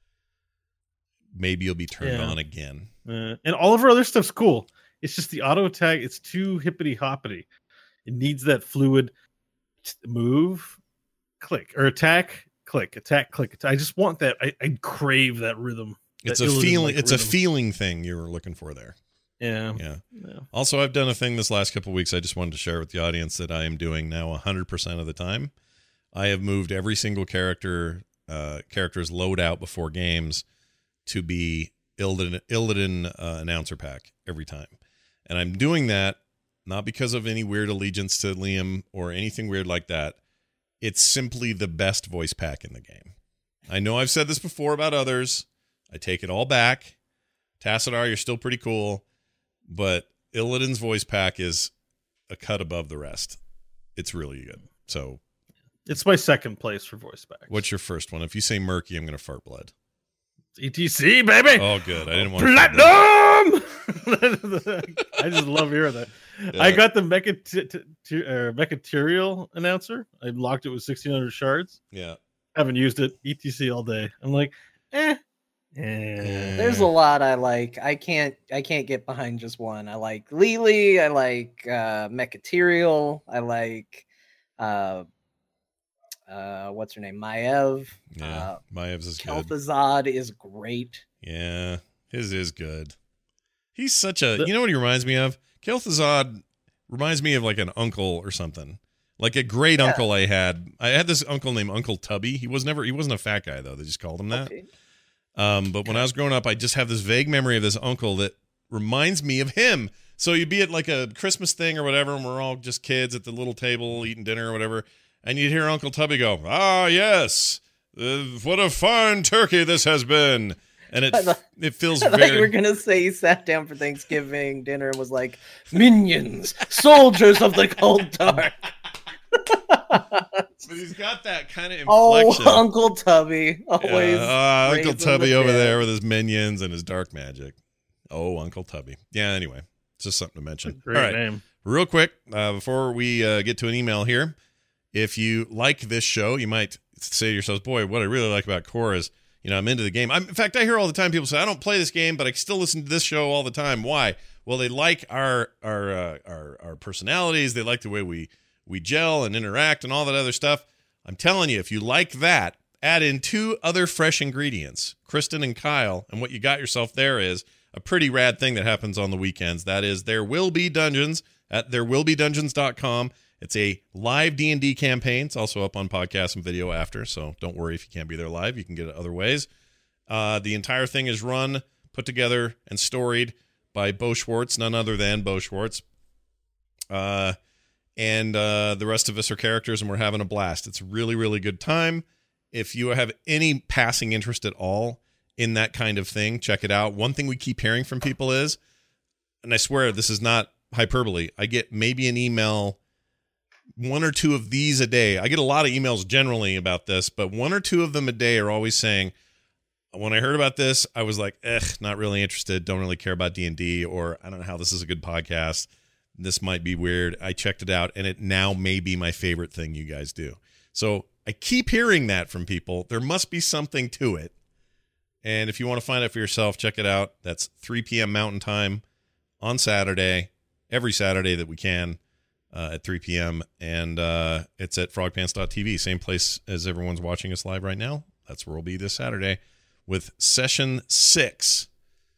Maybe you'll be turned on again. And all of her other stuff's cool. It's just the auto attack. It's too hippity hoppity. It needs that fluid move, click, or attack. Click, attack, click. I just want that. I crave that rhythm. It's a feeling. It's a feeling thing you were looking for there. Yeah. Also, I've done a thing this last couple of weeks. I just wanted to share with the audience that I am doing now 100% of the time. I have moved every single character's loadout before games to be Illidan announcer pack every time, and I'm doing that not because of any weird allegiance to Liam or anything weird like that. It's simply the best voice pack in the game. I know I've said this before about others. I take it all back. Tassadar, you're still pretty cool. But Illidan's voice pack is a cut above the rest. It's really good. So it's my second place for voice packs. What's your first one? If you say Murky, I'm going to fart blood. ETC, baby. Oh, good. I didn't want Platinum! I just love hearing that. Yeah. I got the Mechaterial announcer. I locked it with 1,600 shards. Yeah. Haven't used it. ETC all day. I'm like, There's a lot I like. I can't get behind just one. I like Lily. I like Mechaterial. I like what's her name? Maev. Yeah, Maev's is good. Kel'Thuzad is great. Yeah, his is good. He's such a. You know what he reminds me of? Kel'Thuzad reminds me of like an uncle or something. Like a great uncle I had. I had this uncle named Uncle Tubby. He wasn't a fat guy though. They just called him that. Okay. But when I was growing up, I just have this vague memory of this uncle that reminds me of him. So you'd be at like a Christmas thing or whatever, and we're all just kids at the little table eating dinner or whatever, and you'd hear Uncle Tubby go, "Ah, yes, what a fine turkey this has been." And it feels I thought you were gonna say he sat down for Thanksgiving dinner and was like, "Minions, soldiers of the cold dark." But he's got that kind of inflection. Oh, Uncle Tubby. Always. Uncle Tubby over there with his minions and his dark magic. Oh, Uncle Tubby. Yeah, anyway, it's just something to mention. Great All right, name. real quick, before we get to an email here, if you like this show, you might say to yourselves, boy, what I really like about Core is, I'm into the game. In fact, I hear all the time people say, I don't play this game, but I still listen to this show all the time. Why? Well, they like our personalities. They like the way we gel and interact and all that other stuff. I'm telling you, if you like that, add in 2 other fresh ingredients, Kristen and Kyle, and what you got yourself there is a pretty rad thing that happens on the weekends. That is There Will Be Dungeons at therewillbedungeons.com. It's a live D&D campaign. It's also up on podcast and video after, so don't worry if you can't be there live. You can get it other ways. The entire thing is run, put together, and storied by Bo Schwartz, none other than Bo Schwartz. And the rest of us are characters, and we're having a blast. It's a really, really good time. If you have any passing interest at all in that kind of thing, check it out. One thing we keep hearing from people is, and I swear this is not hyperbole, I get maybe an email, 1 or 2 of these a day. I get a lot of emails generally about this, but 1 or 2 of them a day are always saying, when I heard about this, I was like, not really interested, don't really care about D&D, or I don't know how this is a good podcast. This might be weird. I checked it out, and it now may be my favorite thing you guys do. So I keep hearing that from people. There must be something to it. And if you want to find out for yourself, check it out. That's 3 p.m. Mountain Time on Saturday, every Saturday that we can at 3 p.m. And it's at frogpants.tv, same place as everyone's watching us live right now. That's where we'll be this Saturday with Session 6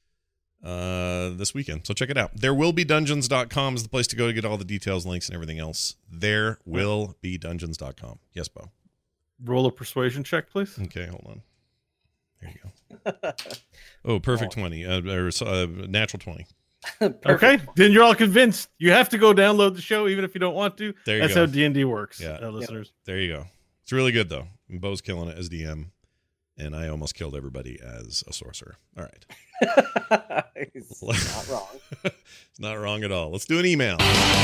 this weekend. So check it out. Therewillbedungeons.com is the place to go to get all the details, links, and everything else. Therewillbedungeons.com. Yes, Bo. Roll a persuasion check, please. Okay, hold on. There you go. Oh, perfect 20. Natural 20. Okay, then you're all convinced. You have to go download the show, even if you don't want to. There you That's go. how D&D works, Yeah. listeners. There you go. It's really good, though. And Bo's killing it as DM, and I almost killed everybody as a sorcerer. All right. It's not wrong. It's not wrong at all. Let's do an email.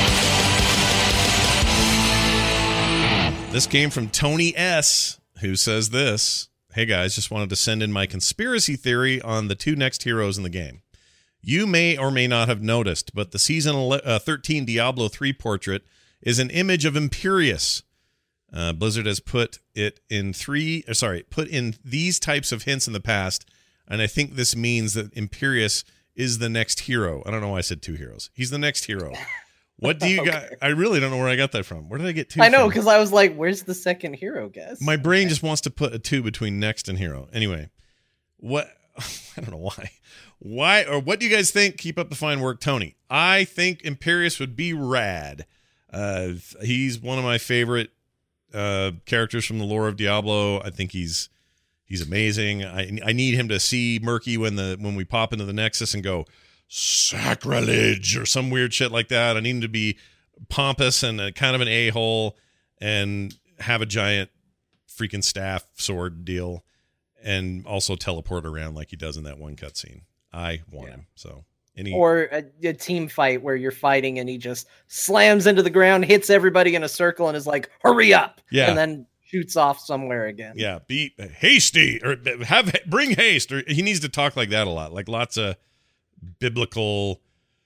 This came from Tony S., who says this. Hey, guys, just wanted to send in my conspiracy theory on the 2 next heroes in the game. You may or may not have noticed, but the Season 13 Diablo 3 portrait is an image of Imperius. Blizzard has put in these types of hints in the past, and I think this means that Imperius is the next hero. I don't know why I said 2 heroes. He's the next hero. What do you got? I really don't know where I got that from. Where did I get 2 I know, from? because I was like, where's the second hero, guys? My brain just wants to put a 2 between next and hero. Anyway, what? I don't know why. Why or what do you guys think? Keep up the fine work, Tony. I think Imperius would be rad. He's one of my favorite characters from the lore of Diablo. I think he's amazing. I need him to see Murky when we pop into the Nexus and go sacrilege or some weird shit like that. I need him to be pompous and kind of an a-hole and have a giant freaking staff sword deal and also teleport around like he does in that one cutscene. I want him. So or a team fight where you're fighting and he just slams into the ground, hits everybody in a circle, and is like, "Hurry up!" Yeah, and then shoots off somewhere again. Yeah, be hasty or bring haste. Or he needs to talk like that a lot, like lots of biblical,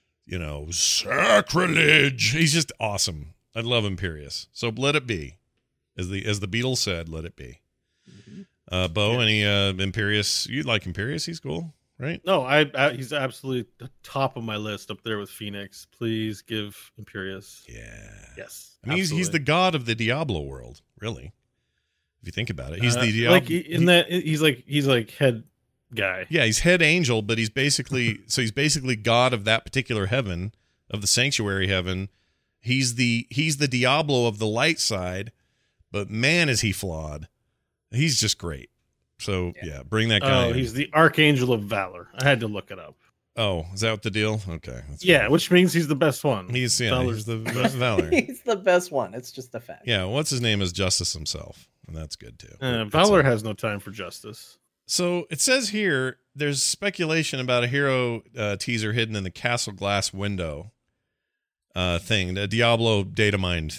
sacrilege. He's just awesome. I love Imperius. So let it be, as the Beatles said, let it be. Bo, any Imperius? You'd like Imperius? He's cool, right? No, he's absolutely the top of my list up there with Phoenix. Please give Imperius. Yeah. Yes. I mean, he's the god of the Diablo world, really. If you think about it, he's the Diablo. Like he's like head guy. Yeah, he's head angel, but he's basically he's basically god of that particular heaven, of the sanctuary heaven. He's the Diablo of the light side, but man, is he flawed. He's just great. So yeah, bring that guy. Oh, he's the Archangel of Valor. I had to look it up. Oh, is that what the deal? Okay. Yeah, which means he's the best one. He's the best Valor. He's the best one. It's just a fact. Yeah, what's his name is Justice himself, and that's good too. Valor has no time for justice. So it says here, there's speculation about a hero teaser hidden in the Castle Glass window thing, the Diablo data mine thing.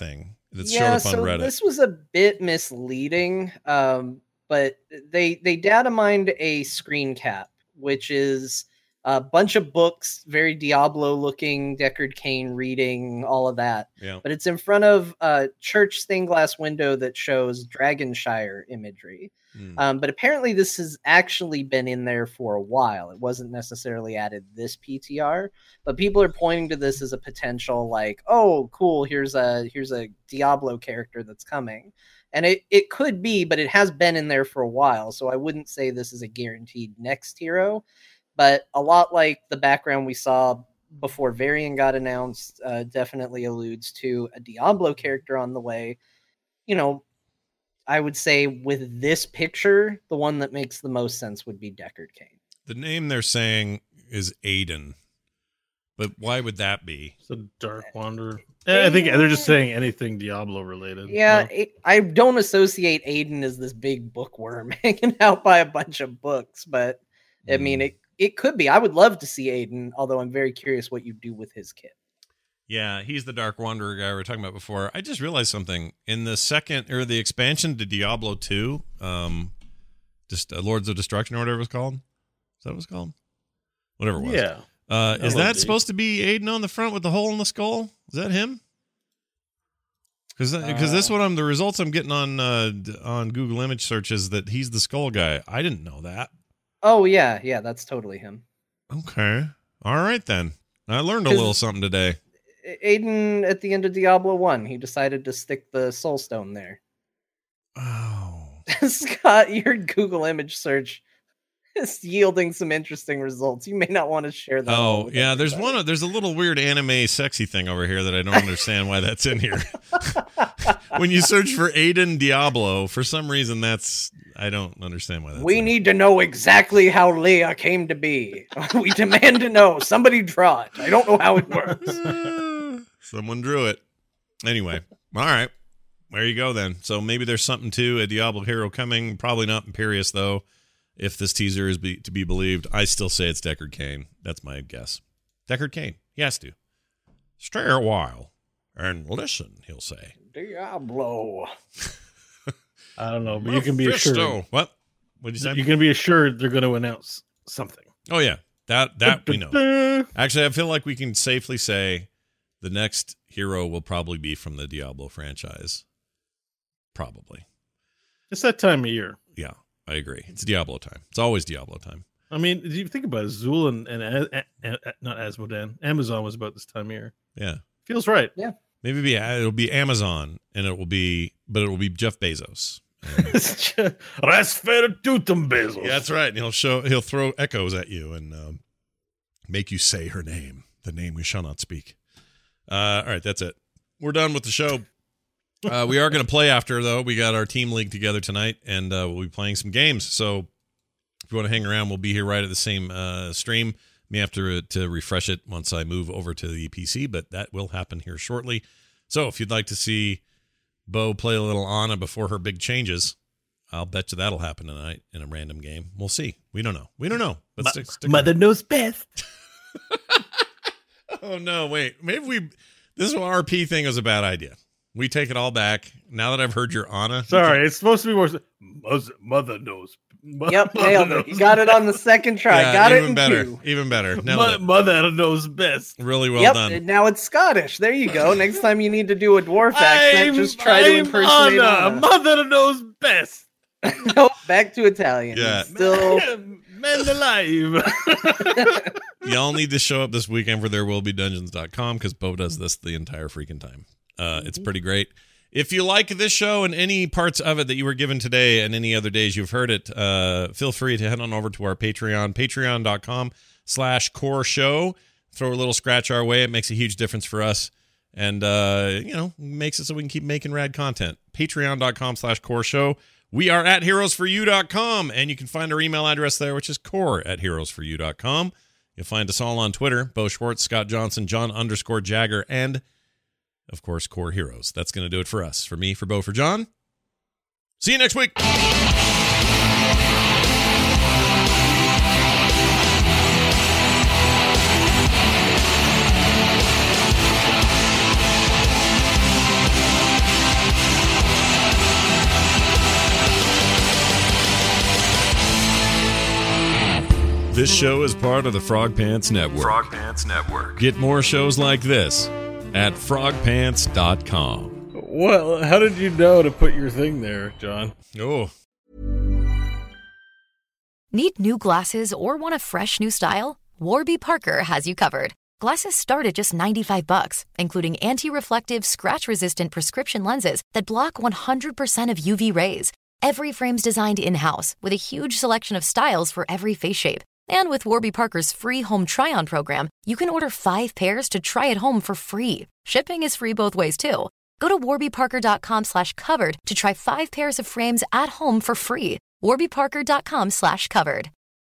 that's showed up on so Reddit. This was a bit misleading, but they data mined a screen cap, which is a bunch of books, very Diablo-looking, Deckard Cain reading, all of that. Yeah. But it's in front of a church stained glass window that shows Dragonshire imagery. But apparently this has actually been in there for a while. It wasn't necessarily added this PTR, but people are pointing to this as a potential, like, oh, cool, here's a Diablo character that's coming. And it could be, but it has been in there for a while, so I wouldn't say this is a guaranteed next hero. But a lot like the background we saw before Varian got announced definitely alludes to a Diablo character on the way. You know, I would say with this picture, the one that makes the most sense would be Deckard Cain. The name they're saying is Aiden. But why would that be? It's a Dark Wanderer. I think they're just saying anything Diablo related. Yeah, No? I don't associate Aiden as this big bookworm hanging out by a bunch of books, but I mean, it could be. I would love to see Aiden, although I'm very curious what you do with his kit. Yeah, he's the Dark Wanderer guy we were talking about before. I just realized something. In the the expansion to Diablo 2, just Lords of Destruction or whatever it was called. Is that what it was called? Whatever it was. Yeah. Is that supposed to be Aiden on the front with the hole in the skull? Is that him? Because this one, the results I'm getting on Google image search is that he's the skull guy. I didn't know that. Oh, yeah, that's totally him. Okay. All right, then. I learned a little something today. Aiden, at the end of Diablo 1, he decided to stick the soul stone there. Oh. Scott, your Google image search is yielding some interesting results. You may not want to share that. Oh, yeah, there's a little weird anime sexy thing over here that I don't understand why that's in here. When you search for Aiden Diablo, for some reason I don't understand why that's We need to know exactly how Leia came to be. We demand to know. Somebody draw it. I don't know how it works. Someone drew it. Anyway, all right. There you go then. So maybe there's something to a Diablo hero coming. Probably not Imperius, though. If this teaser is to be believed, I still say it's Deckard Cain. That's my guess. Deckard Cain. He has to. Stay a while and listen, he'll say. Diablo. I don't know, but you can be assured. What? What'd you say? You can be assured they're going to announce something. Oh, yeah. That we know. Actually, I feel like we can safely say the next hero will probably be from the Diablo franchise. Probably. It's that time of year. Yeah, I agree. It's Diablo time. It's always Diablo time. I mean, if you think about it, Zul and not Asmodan, Amazon was about this time of year. Yeah. Feels right. Yeah. Maybe it'll be Amazon, and it will be Jeff Bezos. Bezos. Yeah, that's right. And he'll throw echoes at you and make you say her name, the name we shall not speak. All right, that's it. We're done with the show. We are going to play after, though. We got our team league together tonight, and we'll be playing some games. So if you want to hang around, we'll be here right at the same stream. May have to refresh it once I move over to the PC, but that will happen here shortly. So if you'd like to see Bo play a little Anna before her big changes, I'll bet you that'll happen tonight in a random game. We'll see. We don't know. But stick Mother knows best. Oh, no, wait. Maybe this RP thing was a bad idea. We take it all back. Now that I've heard your Anna. Sorry, it's supposed to be more. Mother knows. Yep, nailed it. You got it on the second try. Yeah, got it even in better. two. Even better. Mother knows best. Really well done. And now it's Scottish. There you go. Next time you need to do a dwarf accent, just try to impersonate Anna. Mother knows best. Nope, back to Italian. Yeah. Still. Men alive. Y'all need to show up this weekend for therewillbedungeons.com because Bo does this the entire freaking time. It's pretty great. If you like this show and any parts of it that you were given today and any other days you've heard it, feel free to head on over to our Patreon, patreon.com/core show. Throw a little scratch our way. It makes a huge difference for us and, makes it so we can keep making rad content. Patreon.com/core show. We are at heroesforyou.com, and you can find our email address there, which is core@heroesforyou.com. You'll find us all on Twitter, Bo Schwartz, Scott Johnson, John_Jagger, and of course, Core Heroes. That's going to do it for us. For me, for Bo, for John. See you next week. This show is part of the Frog Pants Network. Frog Pants Network. Get more shows like this at frogpants.com. Well, how did you know to put your thing there, John? Oh. Need new glasses or want a fresh new style? Warby Parker has you covered. Glasses start at just $95, including anti-reflective, scratch-resistant prescription lenses that block 100% of UV rays. Every frame's designed in-house with a huge selection of styles for every face shape. And with Warby Parker's free home try-on program, you can order 5 pairs to try at home for free. Shipping is free both ways, too. Go to warbyparker.com/covered to try 5 pairs of frames at home for free. warbyparker.com/covered.